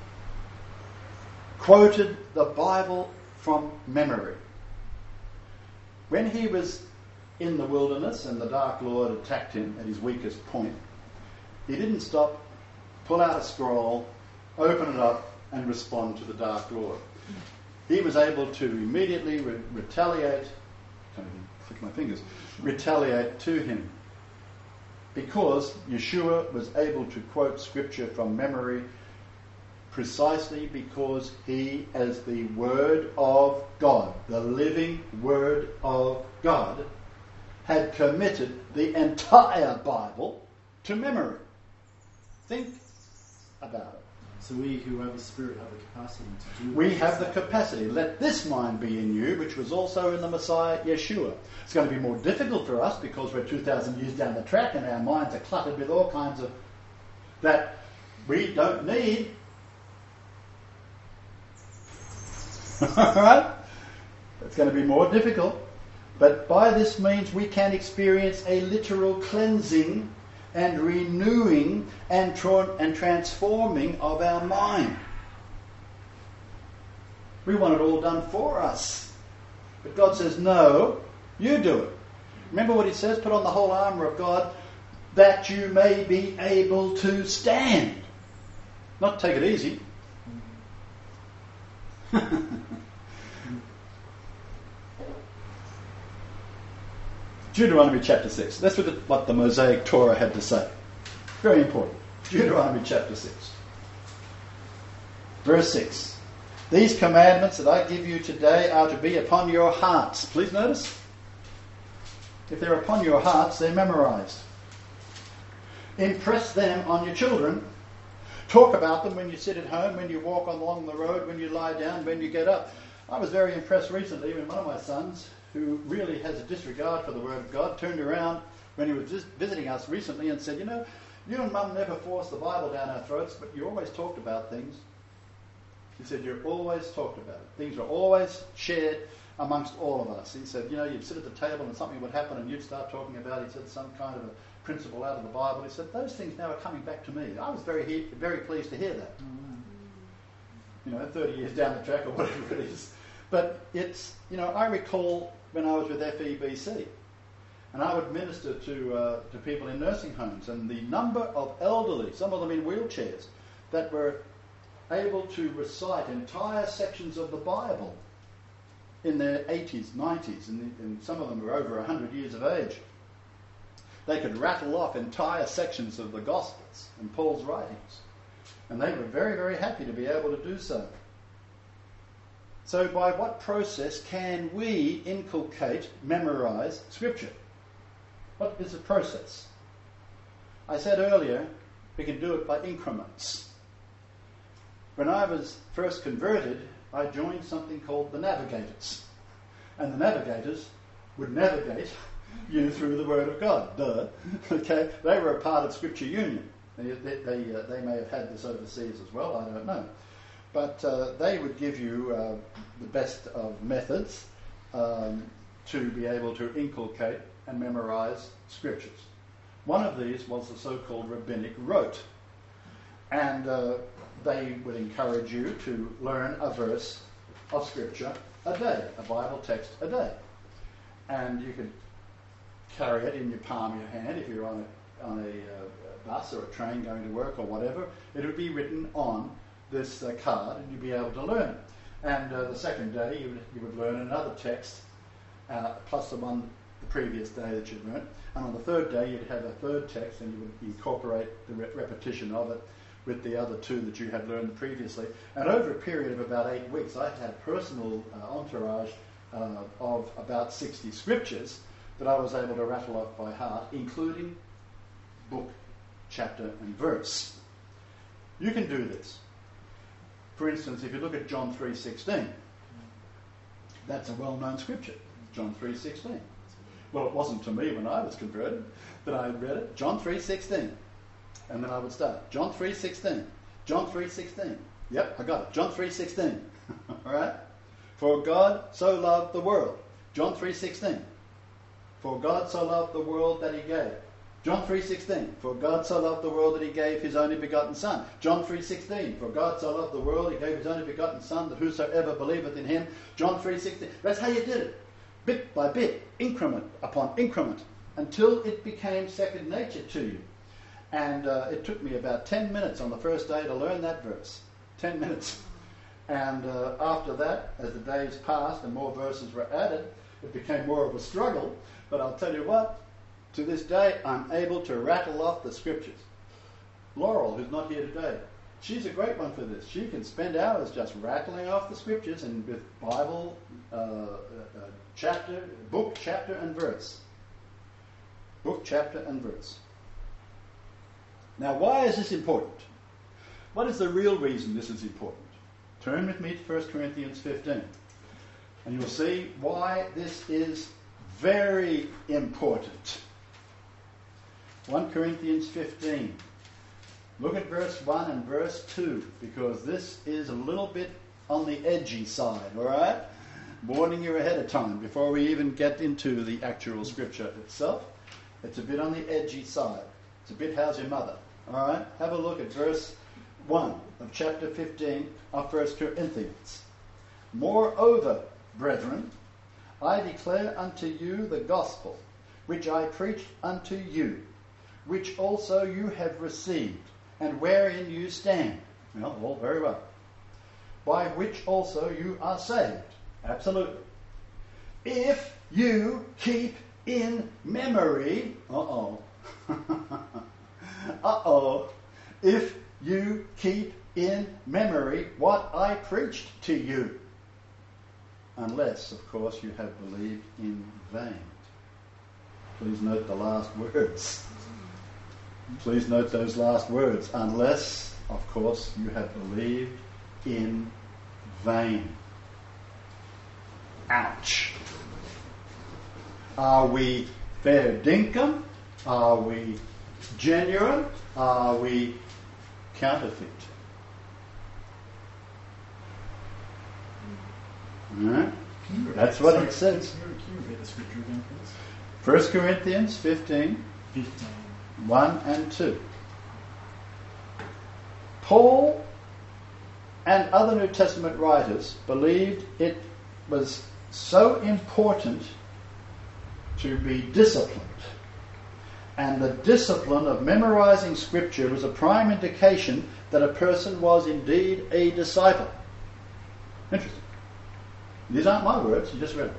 quoted the Bible from memory. When he was in the wilderness and the Dark Lord attacked him at his weakest point, he didn't stop, pull out a scroll, open it up and respond to the Dark Lord. He was able to immediately retaliate, can't even click my fingers, retaliate to him. Because Yeshua was able to quote scripture from memory precisely because he, as the Word of God, the living Word of God, had committed the entire Bible to memory. Think about it. So we who have the Spirit have the capacity to do that. We have the capacity. Let this mind be in you, which was also in the Messiah, Yeshua. It's going to be more difficult for us because we're 2,000 years down the track and our minds are cluttered with all kinds of that we don't need. Alright? It's going to be more difficult. But by this means we can experience a literal cleansing and renewing and transforming of our mind. We want it all done for us. But God says, no, you do it. Remember what he says? Put on the whole armour of God that you may be able to stand. Not take it easy. Deuteronomy chapter 6. That's what the Mosaic Torah had to say. Very important. Deuteronomy chapter 6. Verse 6. These commandments that I give you today are to be upon your hearts. Please notice. If they're upon your hearts, they're memorized. Impress them on your children. Talk about them when you sit at home, when you walk along the road, when you lie down, when you get up. I was very impressed recently when one of my sons, who really has a disregard for the Word of God, turned around when he was visiting us recently and said, you know, you and Mum never forced the Bible down our throats, but you always talked about things. He said, you always talked about it. Things were always shared amongst all of us. He said, you know, you'd sit at the table and something would happen and you'd start talking about, he said, some kind of a principle out of the Bible. He said, those things now are coming back to me. I was very, very pleased to hear that. You know, 30 years down the track or whatever it is. But it's, you know, I recall when I was with FEBC, and I would minister to people in nursing homes, and the number of elderly, some of them in wheelchairs, that were able to recite entire sections of the Bible in their 80s, 90s, and some of them were over 100 years of age. They could rattle off entire sections of the Gospels and Paul's writings, and they were very, very happy to be able to do so. So by what process can we inculcate, memorize Scripture? What is the process? I said earlier, we can do it by increments. when I was first converted, I joined something called the Navigators. And the Navigators would navigate you through the Word of God. Duh. Okay? They were a part of Scripture Union. They may have had this overseas as well, I don't know. But they would give you the best of methods to be able to inculcate and memorize Scriptures. One of these was the so-called Rabbinic Rote. And they would encourage you to learn a verse of Scripture a day, a Bible text a day. And you could carry it in your palm of your hand if you're on a bus or a train going to work or whatever. It would be written on this card and you'd be able to learn it. And the second day you would learn another text plus the one the previous day that you'd learned. And on the third day you'd have a third text and you would incorporate the repetition of it with the other two that you had learned previously. And over a period of about 8 weeks, I had a personal entourage of about 60 scriptures that I was able to rattle off by heart, including book, chapter, and verse. You can do this. For instance, if you look at John 3:16, that's a well-known scripture, John 3:16. Well, it wasn't to me when I was converted that I read it. John 3:16. And then I would start. John 3:16. John 3:16. Yep, I got it. John 3:16. All right? For God so loved the world. John 3:16. For God so loved the world that he gave. John 3:16. For God so loved the world that he gave his only begotten Son. John 3:16. For God so loved the world he gave his only begotten Son, that whosoever believeth in him. John 3:16. That's how you did it. Bit by bit, increment upon increment, until it became second nature to you. And it took me about 10 minutes on the first day to learn that verse. 10 minutes. And after that, as the days passed and more verses were added, it became more of a struggle. But I'll tell you what, to this day, I'm able to rattle off the scriptures. Laurel, who's not here today, she's a great one for this. She can spend hours just rattling off the scriptures and with Bible, chapter, book, chapter, and verse. Book, chapter, and verse. Now, why is this important? What is the real reason this is important? Turn with me to 1 Corinthians 15. And you'll see why this is very important. 1 Corinthians 15. Look at verse 1 and verse 2, because this is a little bit on the edgy side, all right? Warning you ahead of time before we even get into the actual scripture itself. It's a bit on the edgy side. It's a bit how's your mother, all right? Have a look at verse 1 of chapter 15 of 1 Corinthians. Moreover, brethren, I declare unto you the gospel, which I preached unto you, which also you have received, and wherein you stand. Well, all very well. By which also you are saved. Absolutely. If you keep in memory, if you keep in memory what I preached to you. Unless, of course, you have believed in vain. Please note the last words. Please note those last words. Unless, of course, you have believed in vain. Ouch. Are we fair dinkum? Are we genuine? Are we counterfeit? Right? That's what it says. Can you read the scripture again, please? 1 Corinthians 15, 1 and 2. Paul and other New Testament writers believed it was so important to be disciplined. And the discipline of memorizing scripture was a prime indication that a person was indeed a disciple. Interesting. These aren't my words, you just read them.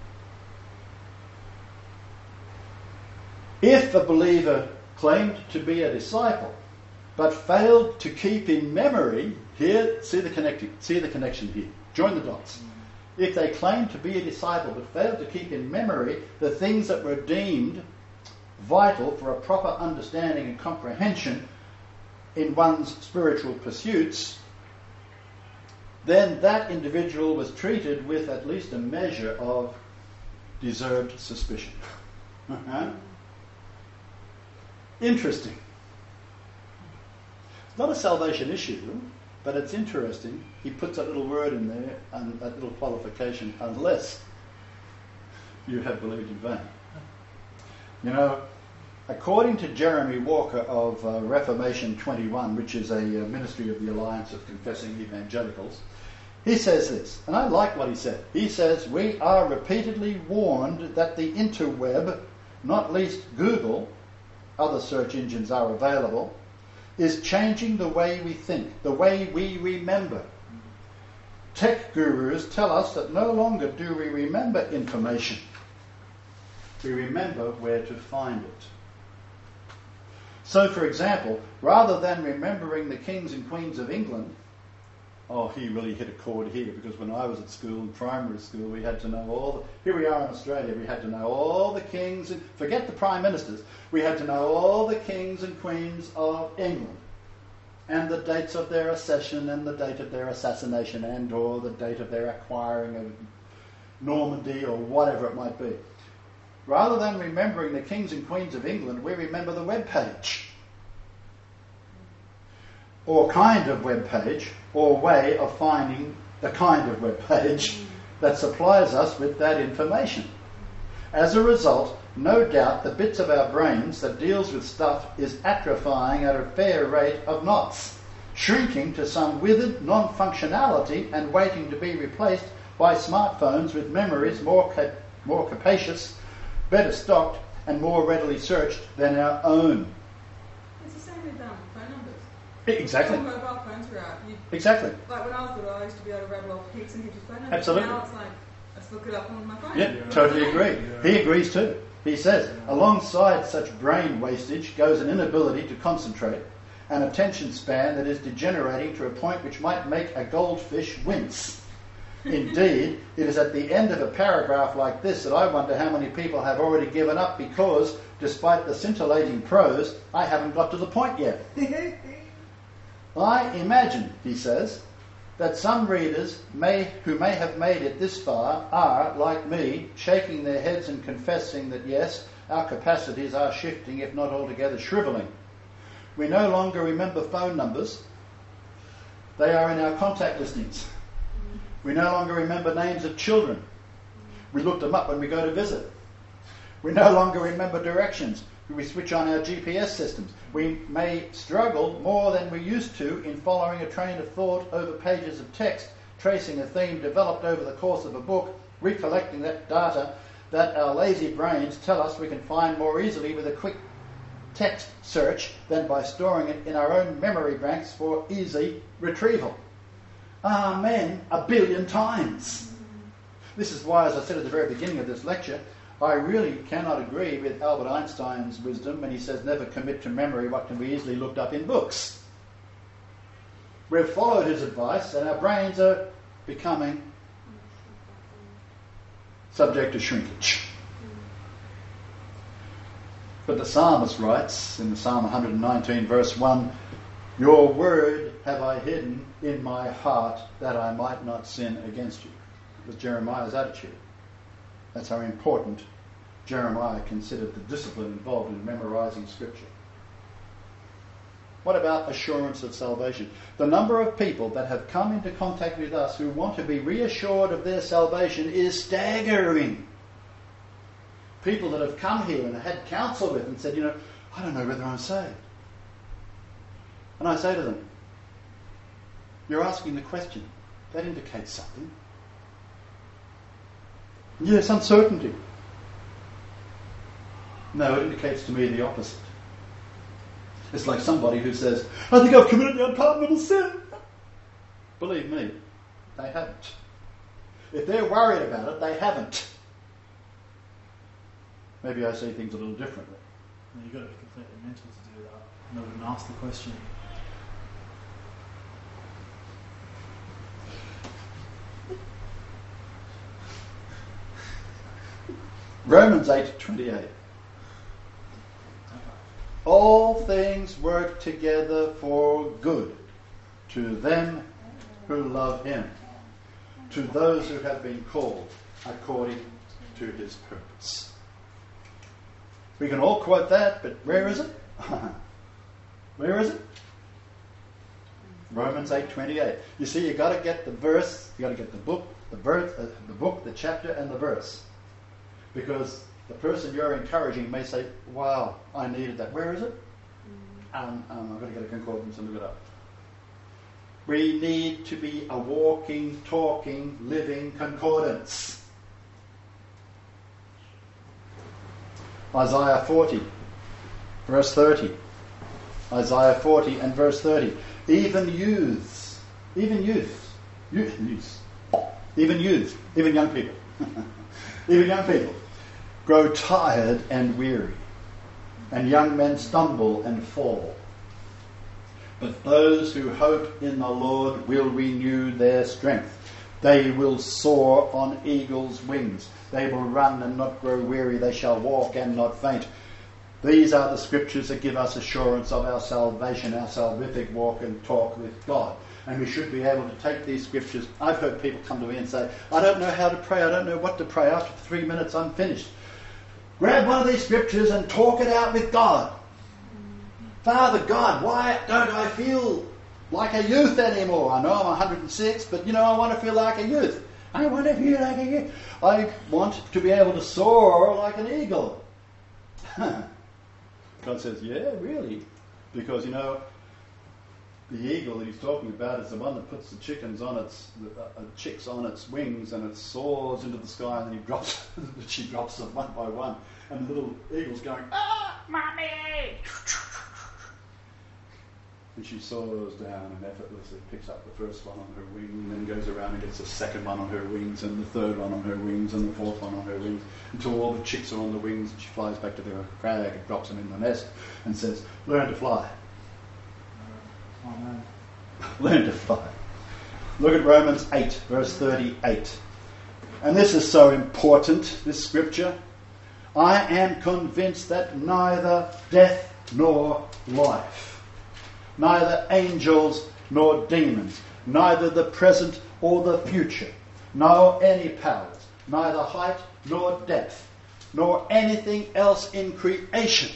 If a believer claimed to be a disciple, but failed to keep in memory, here, see the connection here. Join the dots. If they claimed to be a disciple, but failed to keep in memory the things that were deemed vital for a proper understanding and comprehension in one's spiritual pursuits, then that individual was treated with at least a measure of deserved suspicion. Interesting. It's not a salvation issue, but it's interesting. He puts that little word in there, and that little qualification, unless you have believed in vain. You know, according to Jeremy Walker of Reformation 21, which is a ministry of the Alliance of Confessing Evangelicals, he says this, and I like what he said. He says, we are repeatedly warned that the interweb, not least Google, other search engines are available, is changing the way we think, the way we remember. Tech gurus tell us that no longer do we remember information. We remember where to find it. So, for example, rather than remembering the kings and queens of England, he really hit a chord here, because when I was at school, in primary school, we had to know here we are in Australia, we had to know all the kings, and forget the prime ministers, we had to know all the kings and queens of England, and the dates of their accession, and the date of their assassination, and or the date of their acquiring of Normandy, or whatever it might be. Rather than remembering the kings and queens of England, we remember the web page, or kind of web page, or way of finding the kind of web page that supplies us with that information. As a result, no doubt the bits of our brains that deals with stuff is atrophying at a fair rate of knots, shrinking to some withered non-functionality and waiting to be replaced by smartphones with memories more capacious, better stocked and more readily searched than our own. It's the same with phone numbers. Exactly. When mobile phones were out, Exactly. like when I was little, I used to be able to rattle off heaps and heaps of phone numbers. Absolutely. Now it's like, let's look it up on my phone. Yeah, totally agree. He agrees too. He says, alongside such brain wastage goes an inability to concentrate, an attention span that is degenerating to a point which might make a goldfish wince. Indeed, it is at the end of a paragraph like this that I wonder how many people have already given up because, despite the scintillating prose, I haven't got to the point yet. I imagine, he says, that some readers who may have made it this far are, like me, shaking their heads and confessing that yes, our capacities are shifting, if not altogether shrivelling. We no longer remember phone numbers. They are in our contact listings. We no longer remember names of children. We look them up when we go to visit. We no longer remember directions. We switch on our GPS systems. We may struggle more than we used to in following a train of thought over pages of text, tracing a theme developed over the course of a book, recollecting that data that our lazy brains tell us we can find more easily with a quick text search than by storing it in our own memory banks for easy retrieval. Amen, a billion times. This is why, as I said at the very beginning of this lecture, I really cannot agree with Albert Einstein's wisdom when he says never commit to memory what can be easily looked up in books. We've followed his advice and our brains are becoming subject to shrinkage. But the psalmist writes in the Psalm 119 verse 1, "Your word have I hidden in my heart that I might not sin against you." It was Jeremiah's attitude. That's how important Jeremiah considered the discipline involved in memorizing Scripture. What about assurance of salvation? The number of people that have come into contact with us who want to be reassured of their salvation is staggering. People that have come here and had counsel with and said, I don't know whether I'm saved. And I say to them, you're asking the question. That indicates something. Yes, uncertainty. No, it indicates to me the opposite. It's like somebody who says, I think I've committed the unpardonable sin. Believe me, they haven't. If they're worried about it, they haven't. Maybe I see things a little differently. You've got to be completely mental to do that. Not even ask the question. Romans 8:28. All things work together for good to them who love him, to those who have been called according to his purpose. We can all quote that, but where is it? Where is it? Romans 8:28. You see, you've got to get the verse, you've got to get the book, the chapter, and the verse. Because the person you're encouraging may say, wow, I needed that. Where is it? I've got to get a concordance and look it up. We need to be a walking, talking, living concordance. Isaiah 40, verse 30. Isaiah 40 and verse 30. Even young people grow tired and weary, and young men stumble and fall. But those who hope in the Lord will renew their strength. They will soar on eagle's wings. They will run and not grow weary. They shall walk and not faint. These are the scriptures that give us assurance of our salvation, our salvific walk and talk with God. And we should be able to take these scriptures. I've heard people come to me and say, I don't know how to pray. I don't know what to pray. After 3 minutes, I'm finished. Grab one of these scriptures and talk it out with God. Father God, why don't I feel like a youth anymore? I know I'm 106, but I want to feel like a youth. I want to feel like a youth. I want to be able to soar like an eagle. God says, yeah, really? Because, the eagle that he's talking about is the one that puts the chicks on its wings, and it soars into the sky, and then she drops them one by one. And the little eagle's going, Mommy! And she soars down and effortlessly picks up the first one on her wing, and then goes around and gets the second one on her wings, and the third one on her wings, and the fourth one on her wings, until all the chicks are on the wings, and she flies back to the crag and drops them in the nest and says, learn to fly. Amen. Learn to fly. Look at Romans 8, verse 38. And this is so important, this scripture. I am convinced that neither death nor life, neither angels nor demons, neither the present or the future, nor any powers, neither height nor depth, nor anything else in creation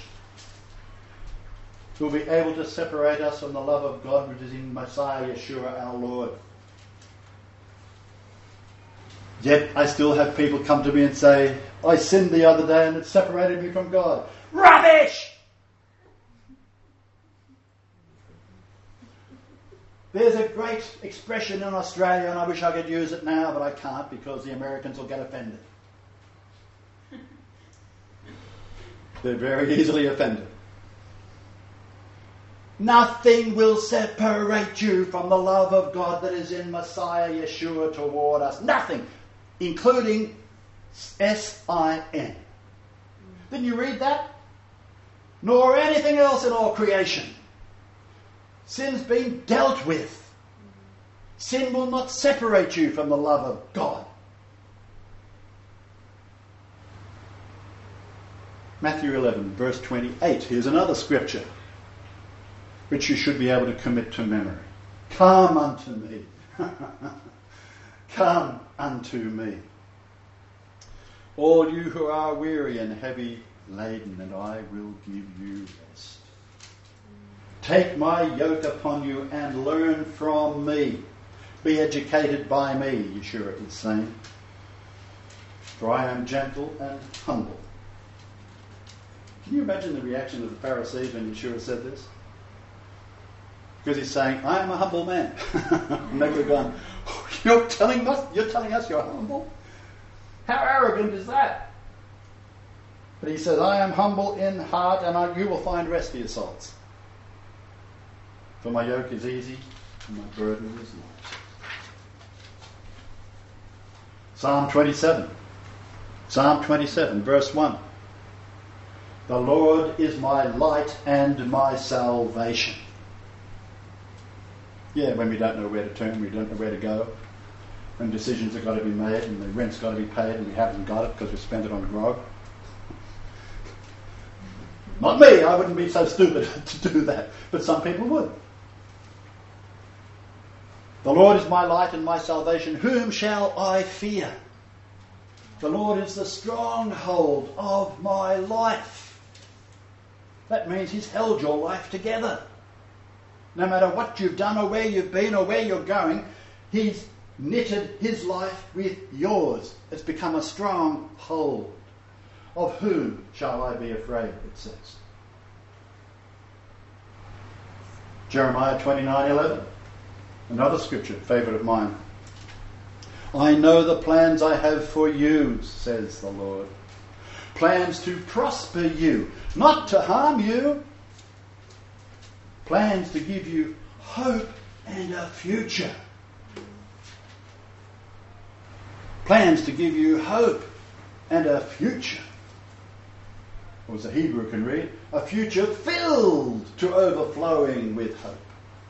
will be able to separate us from the love of God which is in Messiah Yeshua our Lord. Yet I still have people come to me and say, I sinned the other day and it separated me from God. Rubbish! There's a great expression in Australia, and I wish I could use it now, but I can't because the Americans will get offended. They're very easily offended. Nothing will separate you from the love of God that is in Messiah Yeshua toward us. Nothing, including S-I-N. Didn't you read that? Nor anything else in all creation. Sin's been dealt with. Sin will not separate you from the love of God. Matthew 11, verse 28. Here's another scripture which you should be able to commit to memory. Come unto me. Come unto me. All you who are weary and heavy laden, and I will give you rest. Take my yoke upon you and learn from me. Be educated by me, Yeshua is saying. For I am gentle and humble. Can you imagine the reaction of the Pharisees when Yeshua said this? Because he's saying, I am a humble man. And they're going, you're telling us you're humble? How arrogant is that? But he says, I am humble in heart, and you will find rest for your souls. For my yoke is easy, and my burden is light. Psalm 27. Psalm 27, verse 1. The Lord is my light and my salvation. Yeah, when we don't know where to turn, we don't know where to go. When decisions have got to be made and the rent's got to be paid and we haven't got it because we spent it on grog. Not me, I wouldn't be so stupid to do that. But some people would. The Lord is my light and my salvation. Whom shall I fear? The Lord is the stronghold of my life. That means he's held your life together. No matter what you've done or where you've been or where you're going, he's knitted his life with yours. It's become a strong hold. Of whom shall I be afraid, it says. Jeremiah 29:11. Another scripture, favourite of mine. I know the plans I have for you, says the Lord. Plans to prosper you, not to harm you. Plans to give you hope and a future. Plans to give you hope and a future. Or as the Hebrew can read, a future filled to overflowing with hope.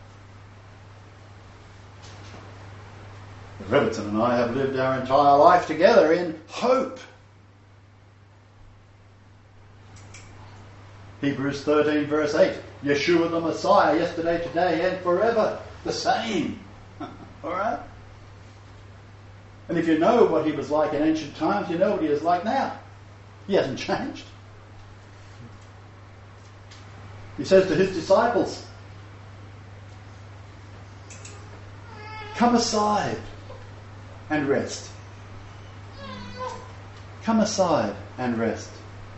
Robertson and I have lived our entire life together in hope. Hebrews 13 verse 8. Yeshua the Messiah, yesterday, today and forever. The same. Alright? And if you know what he was like in ancient times, you know what he is like now. He hasn't changed. He says to his disciples, come aside and rest. Come aside and rest.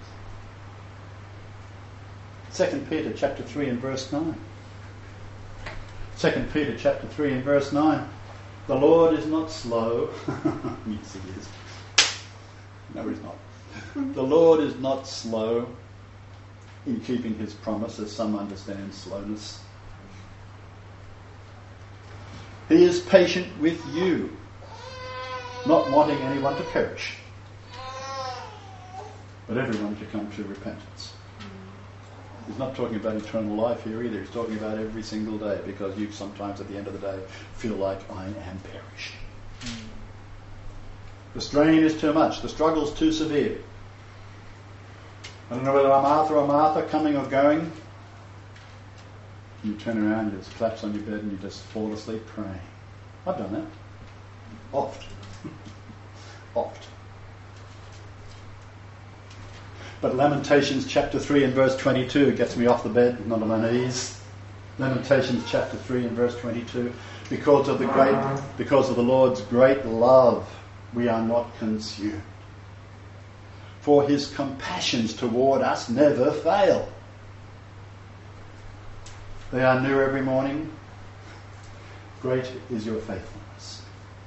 2 Peter chapter 3 and verse 9. 2 Peter chapter 3 and verse 9. The Lord is not slow. Yes, he is. No, he's not. The Lord is not slow in keeping his promise, as some understand slowness. He is patient with you, not wanting anyone to perish, but everyone to come to repentance. He's not talking about eternal life here either. He's talking about every single day, because you sometimes at the end of the day feel like I am perishing. The strain is too much. The struggle's too severe. I don't know whether I'm Arthur or Martha, coming or going. You turn around, you just collapse on your bed and you just fall asleep praying. I've done that. Oft. Oft. But Lamentations chapter 3 and verse 22 gets me off the bed, not on my knees. Lamentations chapter 3 and verse 22. Because of the Lord's great love, we are not consumed. For his compassions toward us never fail. They are new every morning. Great is your faithfulness.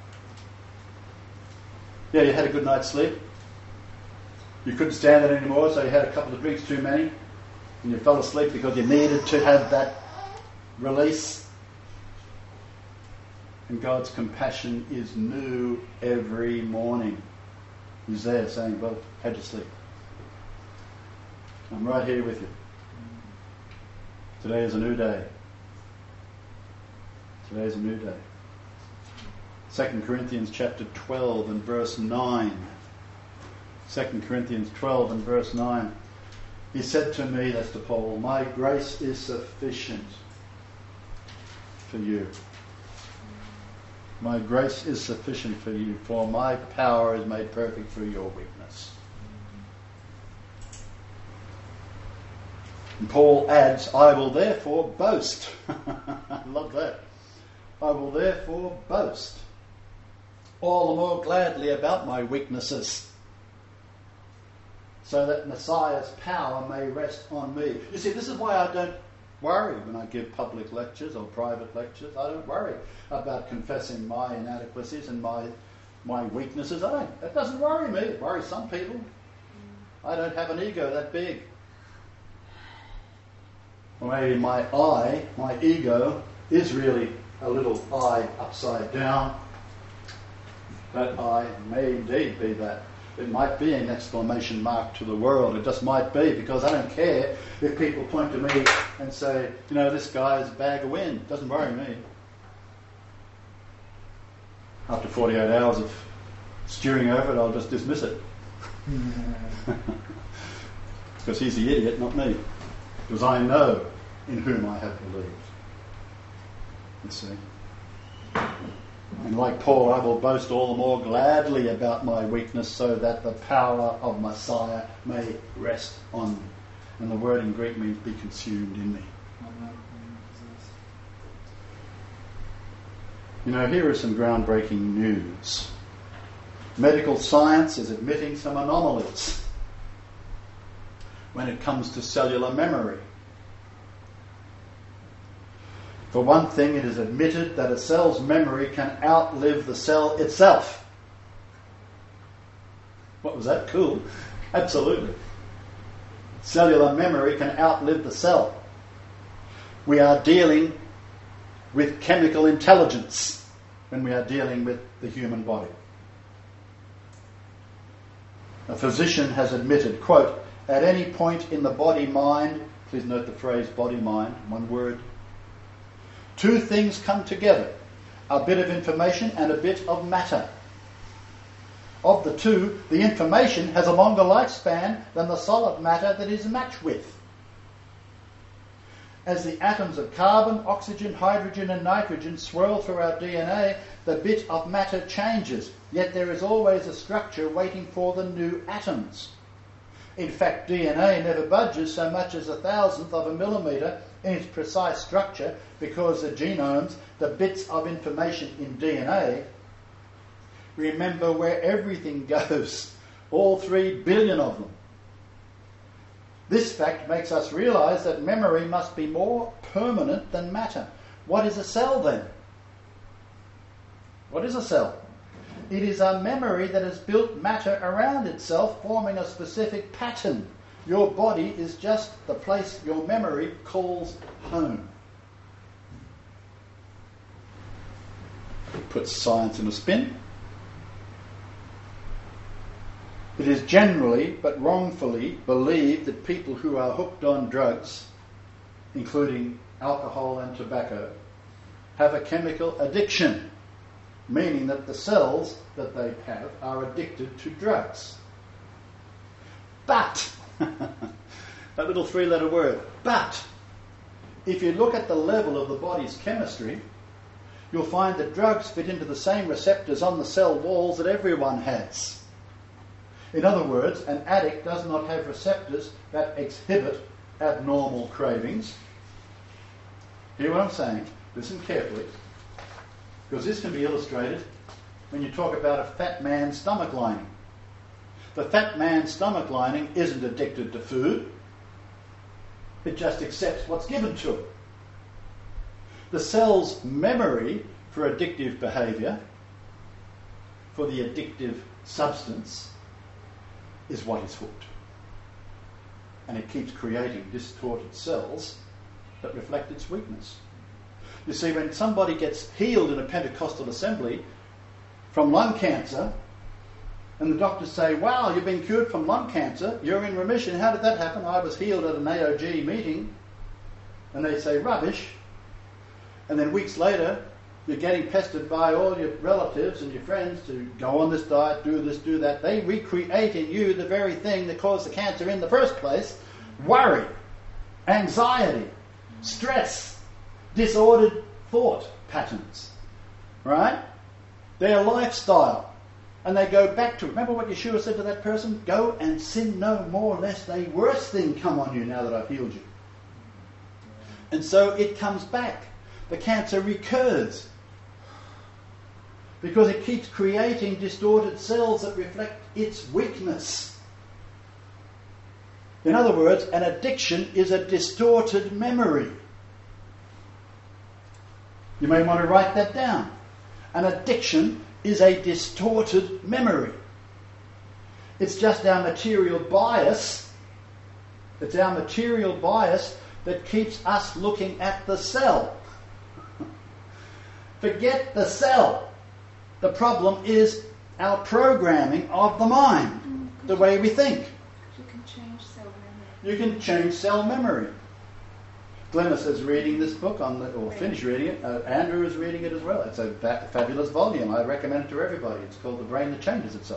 Yeah, you had a good night's sleep. You couldn't stand it anymore, so you had a couple of drinks too many, and you fell asleep because you needed to have that release. And God's compassion is new every morning. He's there saying, well, how'd you sleep? I'm right here with you. Today is a new day. Today is a new day. 2 Corinthians chapter 12 and verse 9. 2 Corinthians 12 and verse 9. He said to me, that's to Paul, my grace is sufficient for you. My grace is sufficient for you, for my power is made perfect through your weakness. And Paul adds, I will therefore boast. I love that. I will therefore boast all the more gladly about my weaknesses, so that Messiah's power may rest on me. You see, this is why I don't worry when I give public lectures or private lectures. I don't worry about confessing my inadequacies and my weaknesses. It doesn't worry me. It worries some people. I don't have an ego that big. Or maybe my ego, is really a little I upside down. That I may indeed be that. It might be an exclamation mark to the world. It just might be, because I don't care if people point to me and say, you know, this guy's a bag of wind. It doesn't worry me. After 48 hours of stewing over it, I'll just dismiss it. Because he's the idiot, not me. Because I know in whom I have believed. You see? And like Paul, I will boast all the more gladly about my weakness so that the power of Messiah may rest on me. And the word in Greek means be consumed in me. You know, here is some groundbreaking news. Medical science is admitting some anomalies when it comes to cellular memory. For one thing, it is admitted that a cell's memory can outlive the cell itself. What was that? Cool. Absolutely. Cellular memory can outlive the cell. We are dealing with chemical intelligence when we are dealing with the human body. A physician has admitted, quote, at any point in the body-mind, please note the phrase body-mind, one word, two things come together, a bit of information and a bit of matter. Of the two, the information has a longer lifespan than the solid matter that is matched with. As the atoms of carbon, oxygen, hydrogen and nitrogen swirl through our DNA, the bit of matter changes, yet there is always a structure waiting for the new atoms. In fact, DNA never budges so much as 1,000th of a millimetre in its precise structure because the genomes, the bits of information in DNA, remember where everything goes, all 3 billion of them. This fact makes us realise that memory must be more permanent than matter. What is a cell then? What is a cell? It is a memory that has built matter around itself, forming a specific pattern. Your body is just the place your memory calls home. It puts science in a spin. It is generally, but wrongfully, believed that people who are hooked on drugs, including alcohol and tobacco, have a chemical addiction, meaning that the cells that they have are addicted to drugs. But, that little 3-letter word, but, if you look at the level of the body's chemistry, you'll find that drugs fit into the same receptors on the cell walls that everyone has. In other words, an addict does not have receptors that exhibit abnormal cravings. Hear what I'm saying? Listen carefully, because this can be illustrated when you talk about a fat man's stomach lining. The fat man's stomach lining isn't addicted to food. It just accepts what's given to it. The cell's memory for addictive behaviour, for the addictive substance, is what is hooked. And it keeps creating distorted cells that reflect its weakness. You see, when somebody gets healed in a Pentecostal assembly from lung cancer, and the doctors say, wow, you've been cured from lung cancer, you're in remission, how did that happen? I was healed at an AOG meeting. And they say, rubbish. And then weeks later, you're getting pestered by all your relatives and your friends to go on this diet, do this, do that. They recreate in you the very thing that caused the cancer in the first place. Worry, anxiety, stress, disordered thought patterns. Right? Their lifestyle. And they go back to it. Remember what Yeshua said to that person? Go and sin no more, lest a worse thing come on you now that I've healed you. And so it comes back. The cancer recurs. Because it keeps creating distorted cells that reflect its weakness. In other words, an addiction is a distorted memory. You may want to write that down. An addiction is a distorted memory. It's just our material bias. It's our material bias that keeps us looking at the cell. Forget the cell. The problem is our programming of the mind, the way we think. You can change cell memory. You can change cell memory. Glennis is reading this book, or finished reading it. Andrew is reading it as well. It's a fabulous volume. I recommend it to everybody. It's called The Brain That Changes Itself.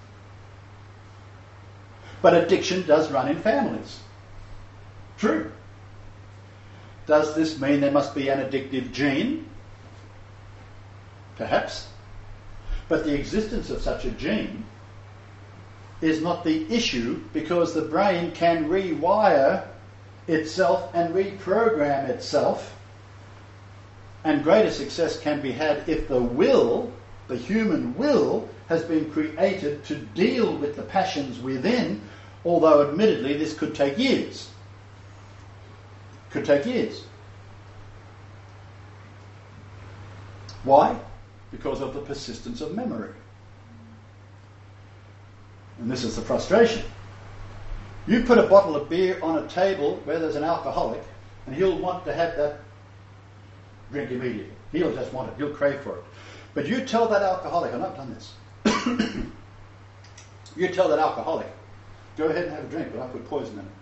But addiction does run in families. True. Does this mean there must be an addictive gene? Perhaps. But the existence of such a gene is not the issue, because the brain can rewire itself and reprogram itself, and greater success can be had if the will, the human will, has been created to deal with the passions within, although admittedly this could take years. Could take years. Why? Because of the persistence of memory. And this is the frustration. You put a bottle of beer on a table where there's an alcoholic, and he'll want to have that drink immediately. He'll just want it. He'll crave for it. But you tell that alcoholic, and I've done this, you tell that alcoholic, go ahead and have a drink, but I put poison in it.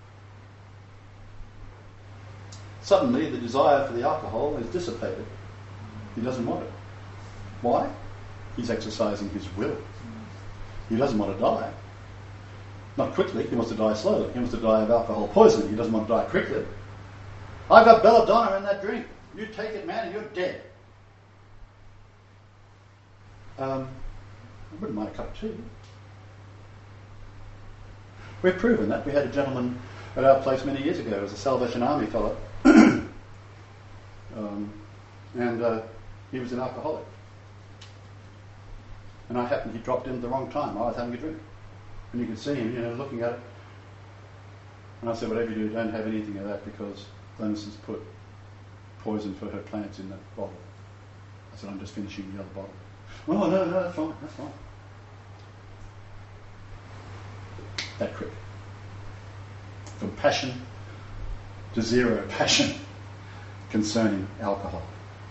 Suddenly the desire for the alcohol is dissipated. He doesn't want it. Why? He's exercising his will. He doesn't want to die. Not quickly, he wants to die slowly. He wants to die of alcohol poisoning. He doesn't want to die quickly. I've got belladonna in that drink. You take it, man, and you're dead. I wouldn't mind a cup of tea. We've proven that. We had a gentleman at our place many years ago. He was a Salvation Army fellow. And he was an alcoholic. And he dropped in at the wrong time. I was having a drink. And you could see him, looking at it. And I said, whatever you do, don't have anything of that, because Glennis has put poison for her plants in that bottle. I said, I'm just finishing the other bottle. Oh, no, that's fine, that's fine. That quick. From passion to zero passion concerning alcohol.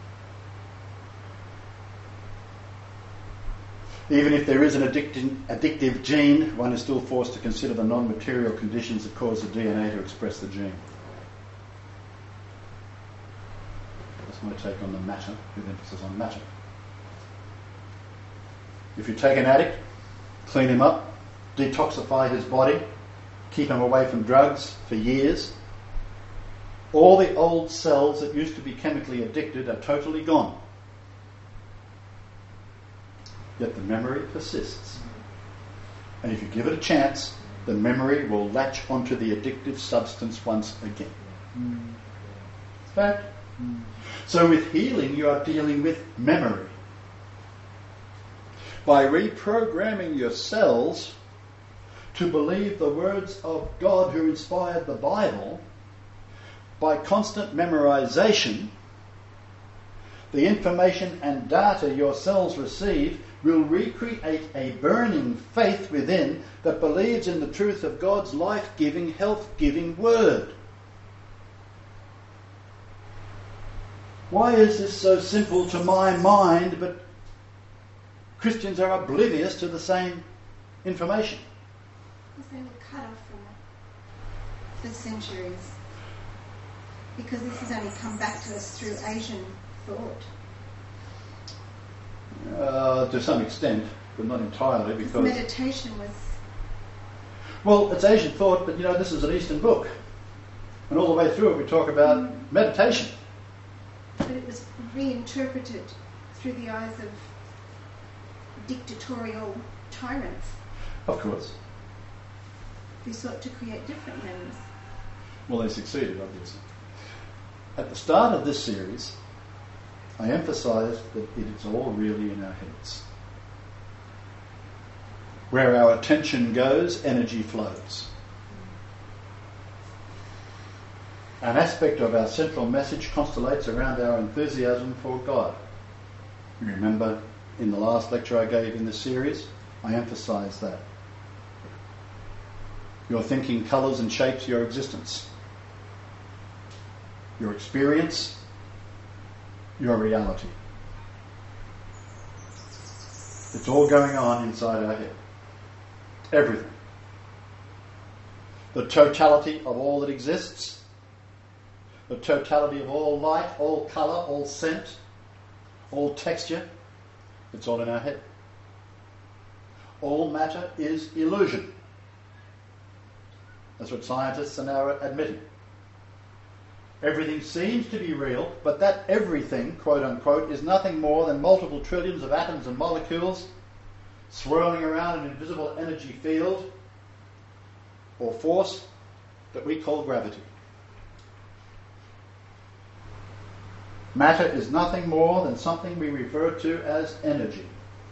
Even if there is an addictive gene, one is still forced to consider the non-material conditions that cause the DNA to express the gene. That's my take on the matter, with emphasis on matter. If you take an addict, clean him up, detoxify his body, keep him away from drugs for years, all the old cells that used to be chemically addicted are totally gone. Yet the memory persists. And if you give it a chance, the memory will latch onto the addictive substance once again. Fact. So with healing, you are dealing with memory. By reprogramming your cells to believe the words of God who inspired the Bible, by constant memorization, the information and data your cells receive will recreate a burning faith within that believes in the truth of God's life-giving, health-giving word. Why is this so simple to my mind, but Christians are oblivious to the same information? Because they were cut off from it for centuries. Because this has only come back to us through Asian thought. To some extent, but not entirely, because meditation was... Well, it's Asian thought, but this is an Eastern book. And all the way through it we talk about meditation. But it was reinterpreted through the eyes of dictatorial tyrants. Of course. Who sought to create different memories. Well, they succeeded, obviously. At the start of this series, I emphasised that it is all really in our heads. Where our attention goes, energy flows. An aspect of our central message constellates around our enthusiasm for God. You remember in the last lecture I gave in this series, I emphasised that. Your thinking colours and shapes your existence. Your experience, your reality. It's all going on inside our head. Everything. The totality of all that exists, the totality of all light, all colour, all scent, all texture, it's all in our head. All matter is illusion. That's what scientists are now admitting. Everything seems to be real, but that everything, quote unquote, is nothing more than multiple trillions of atoms and molecules swirling around an invisible energy field or force that we call gravity. Matter is nothing more than something we refer to as energy.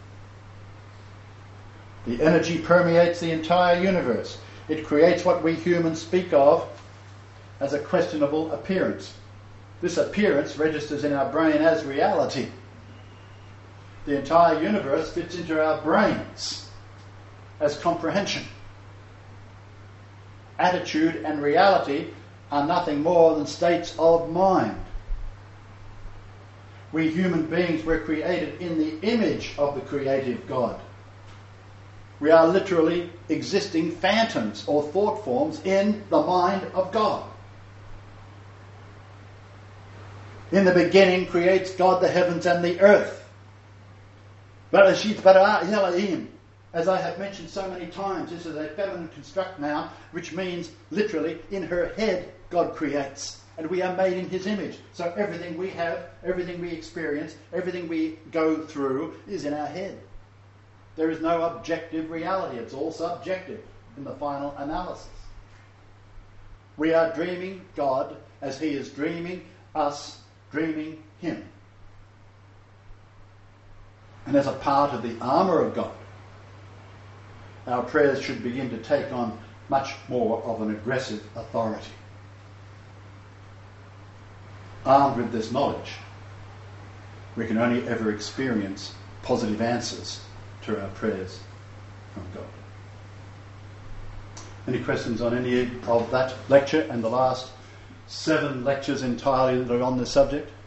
The energy permeates the entire universe. It creates what we humans speak of as a questionable appearance. This appearance registers in our brain as reality. The entire universe fits into our brains as comprehension. Attitude and reality are nothing more than states of mind. We human beings were created in the image of the creative God. We are literally existing phantoms or thought forms in the mind of God. In the beginning creates God the heavens and the earth. Bereshit bara Elohim. As I have mentioned so many times, this is a feminine construct noun, which means literally in her head God creates. And we are made in his image. So everything we have, everything we experience, everything we go through is in our head. There is no objective reality. It's all subjective in the final analysis. We are dreaming God as he is dreaming us, dreaming him. And as a part of the armour of God, our prayers should begin to take on much more of an aggressive authority. Armed with this knowledge, we can only ever experience positive answers to our prayers from God. Any questions on any of that lecture and the last 7 lectures entirely that are on this subject?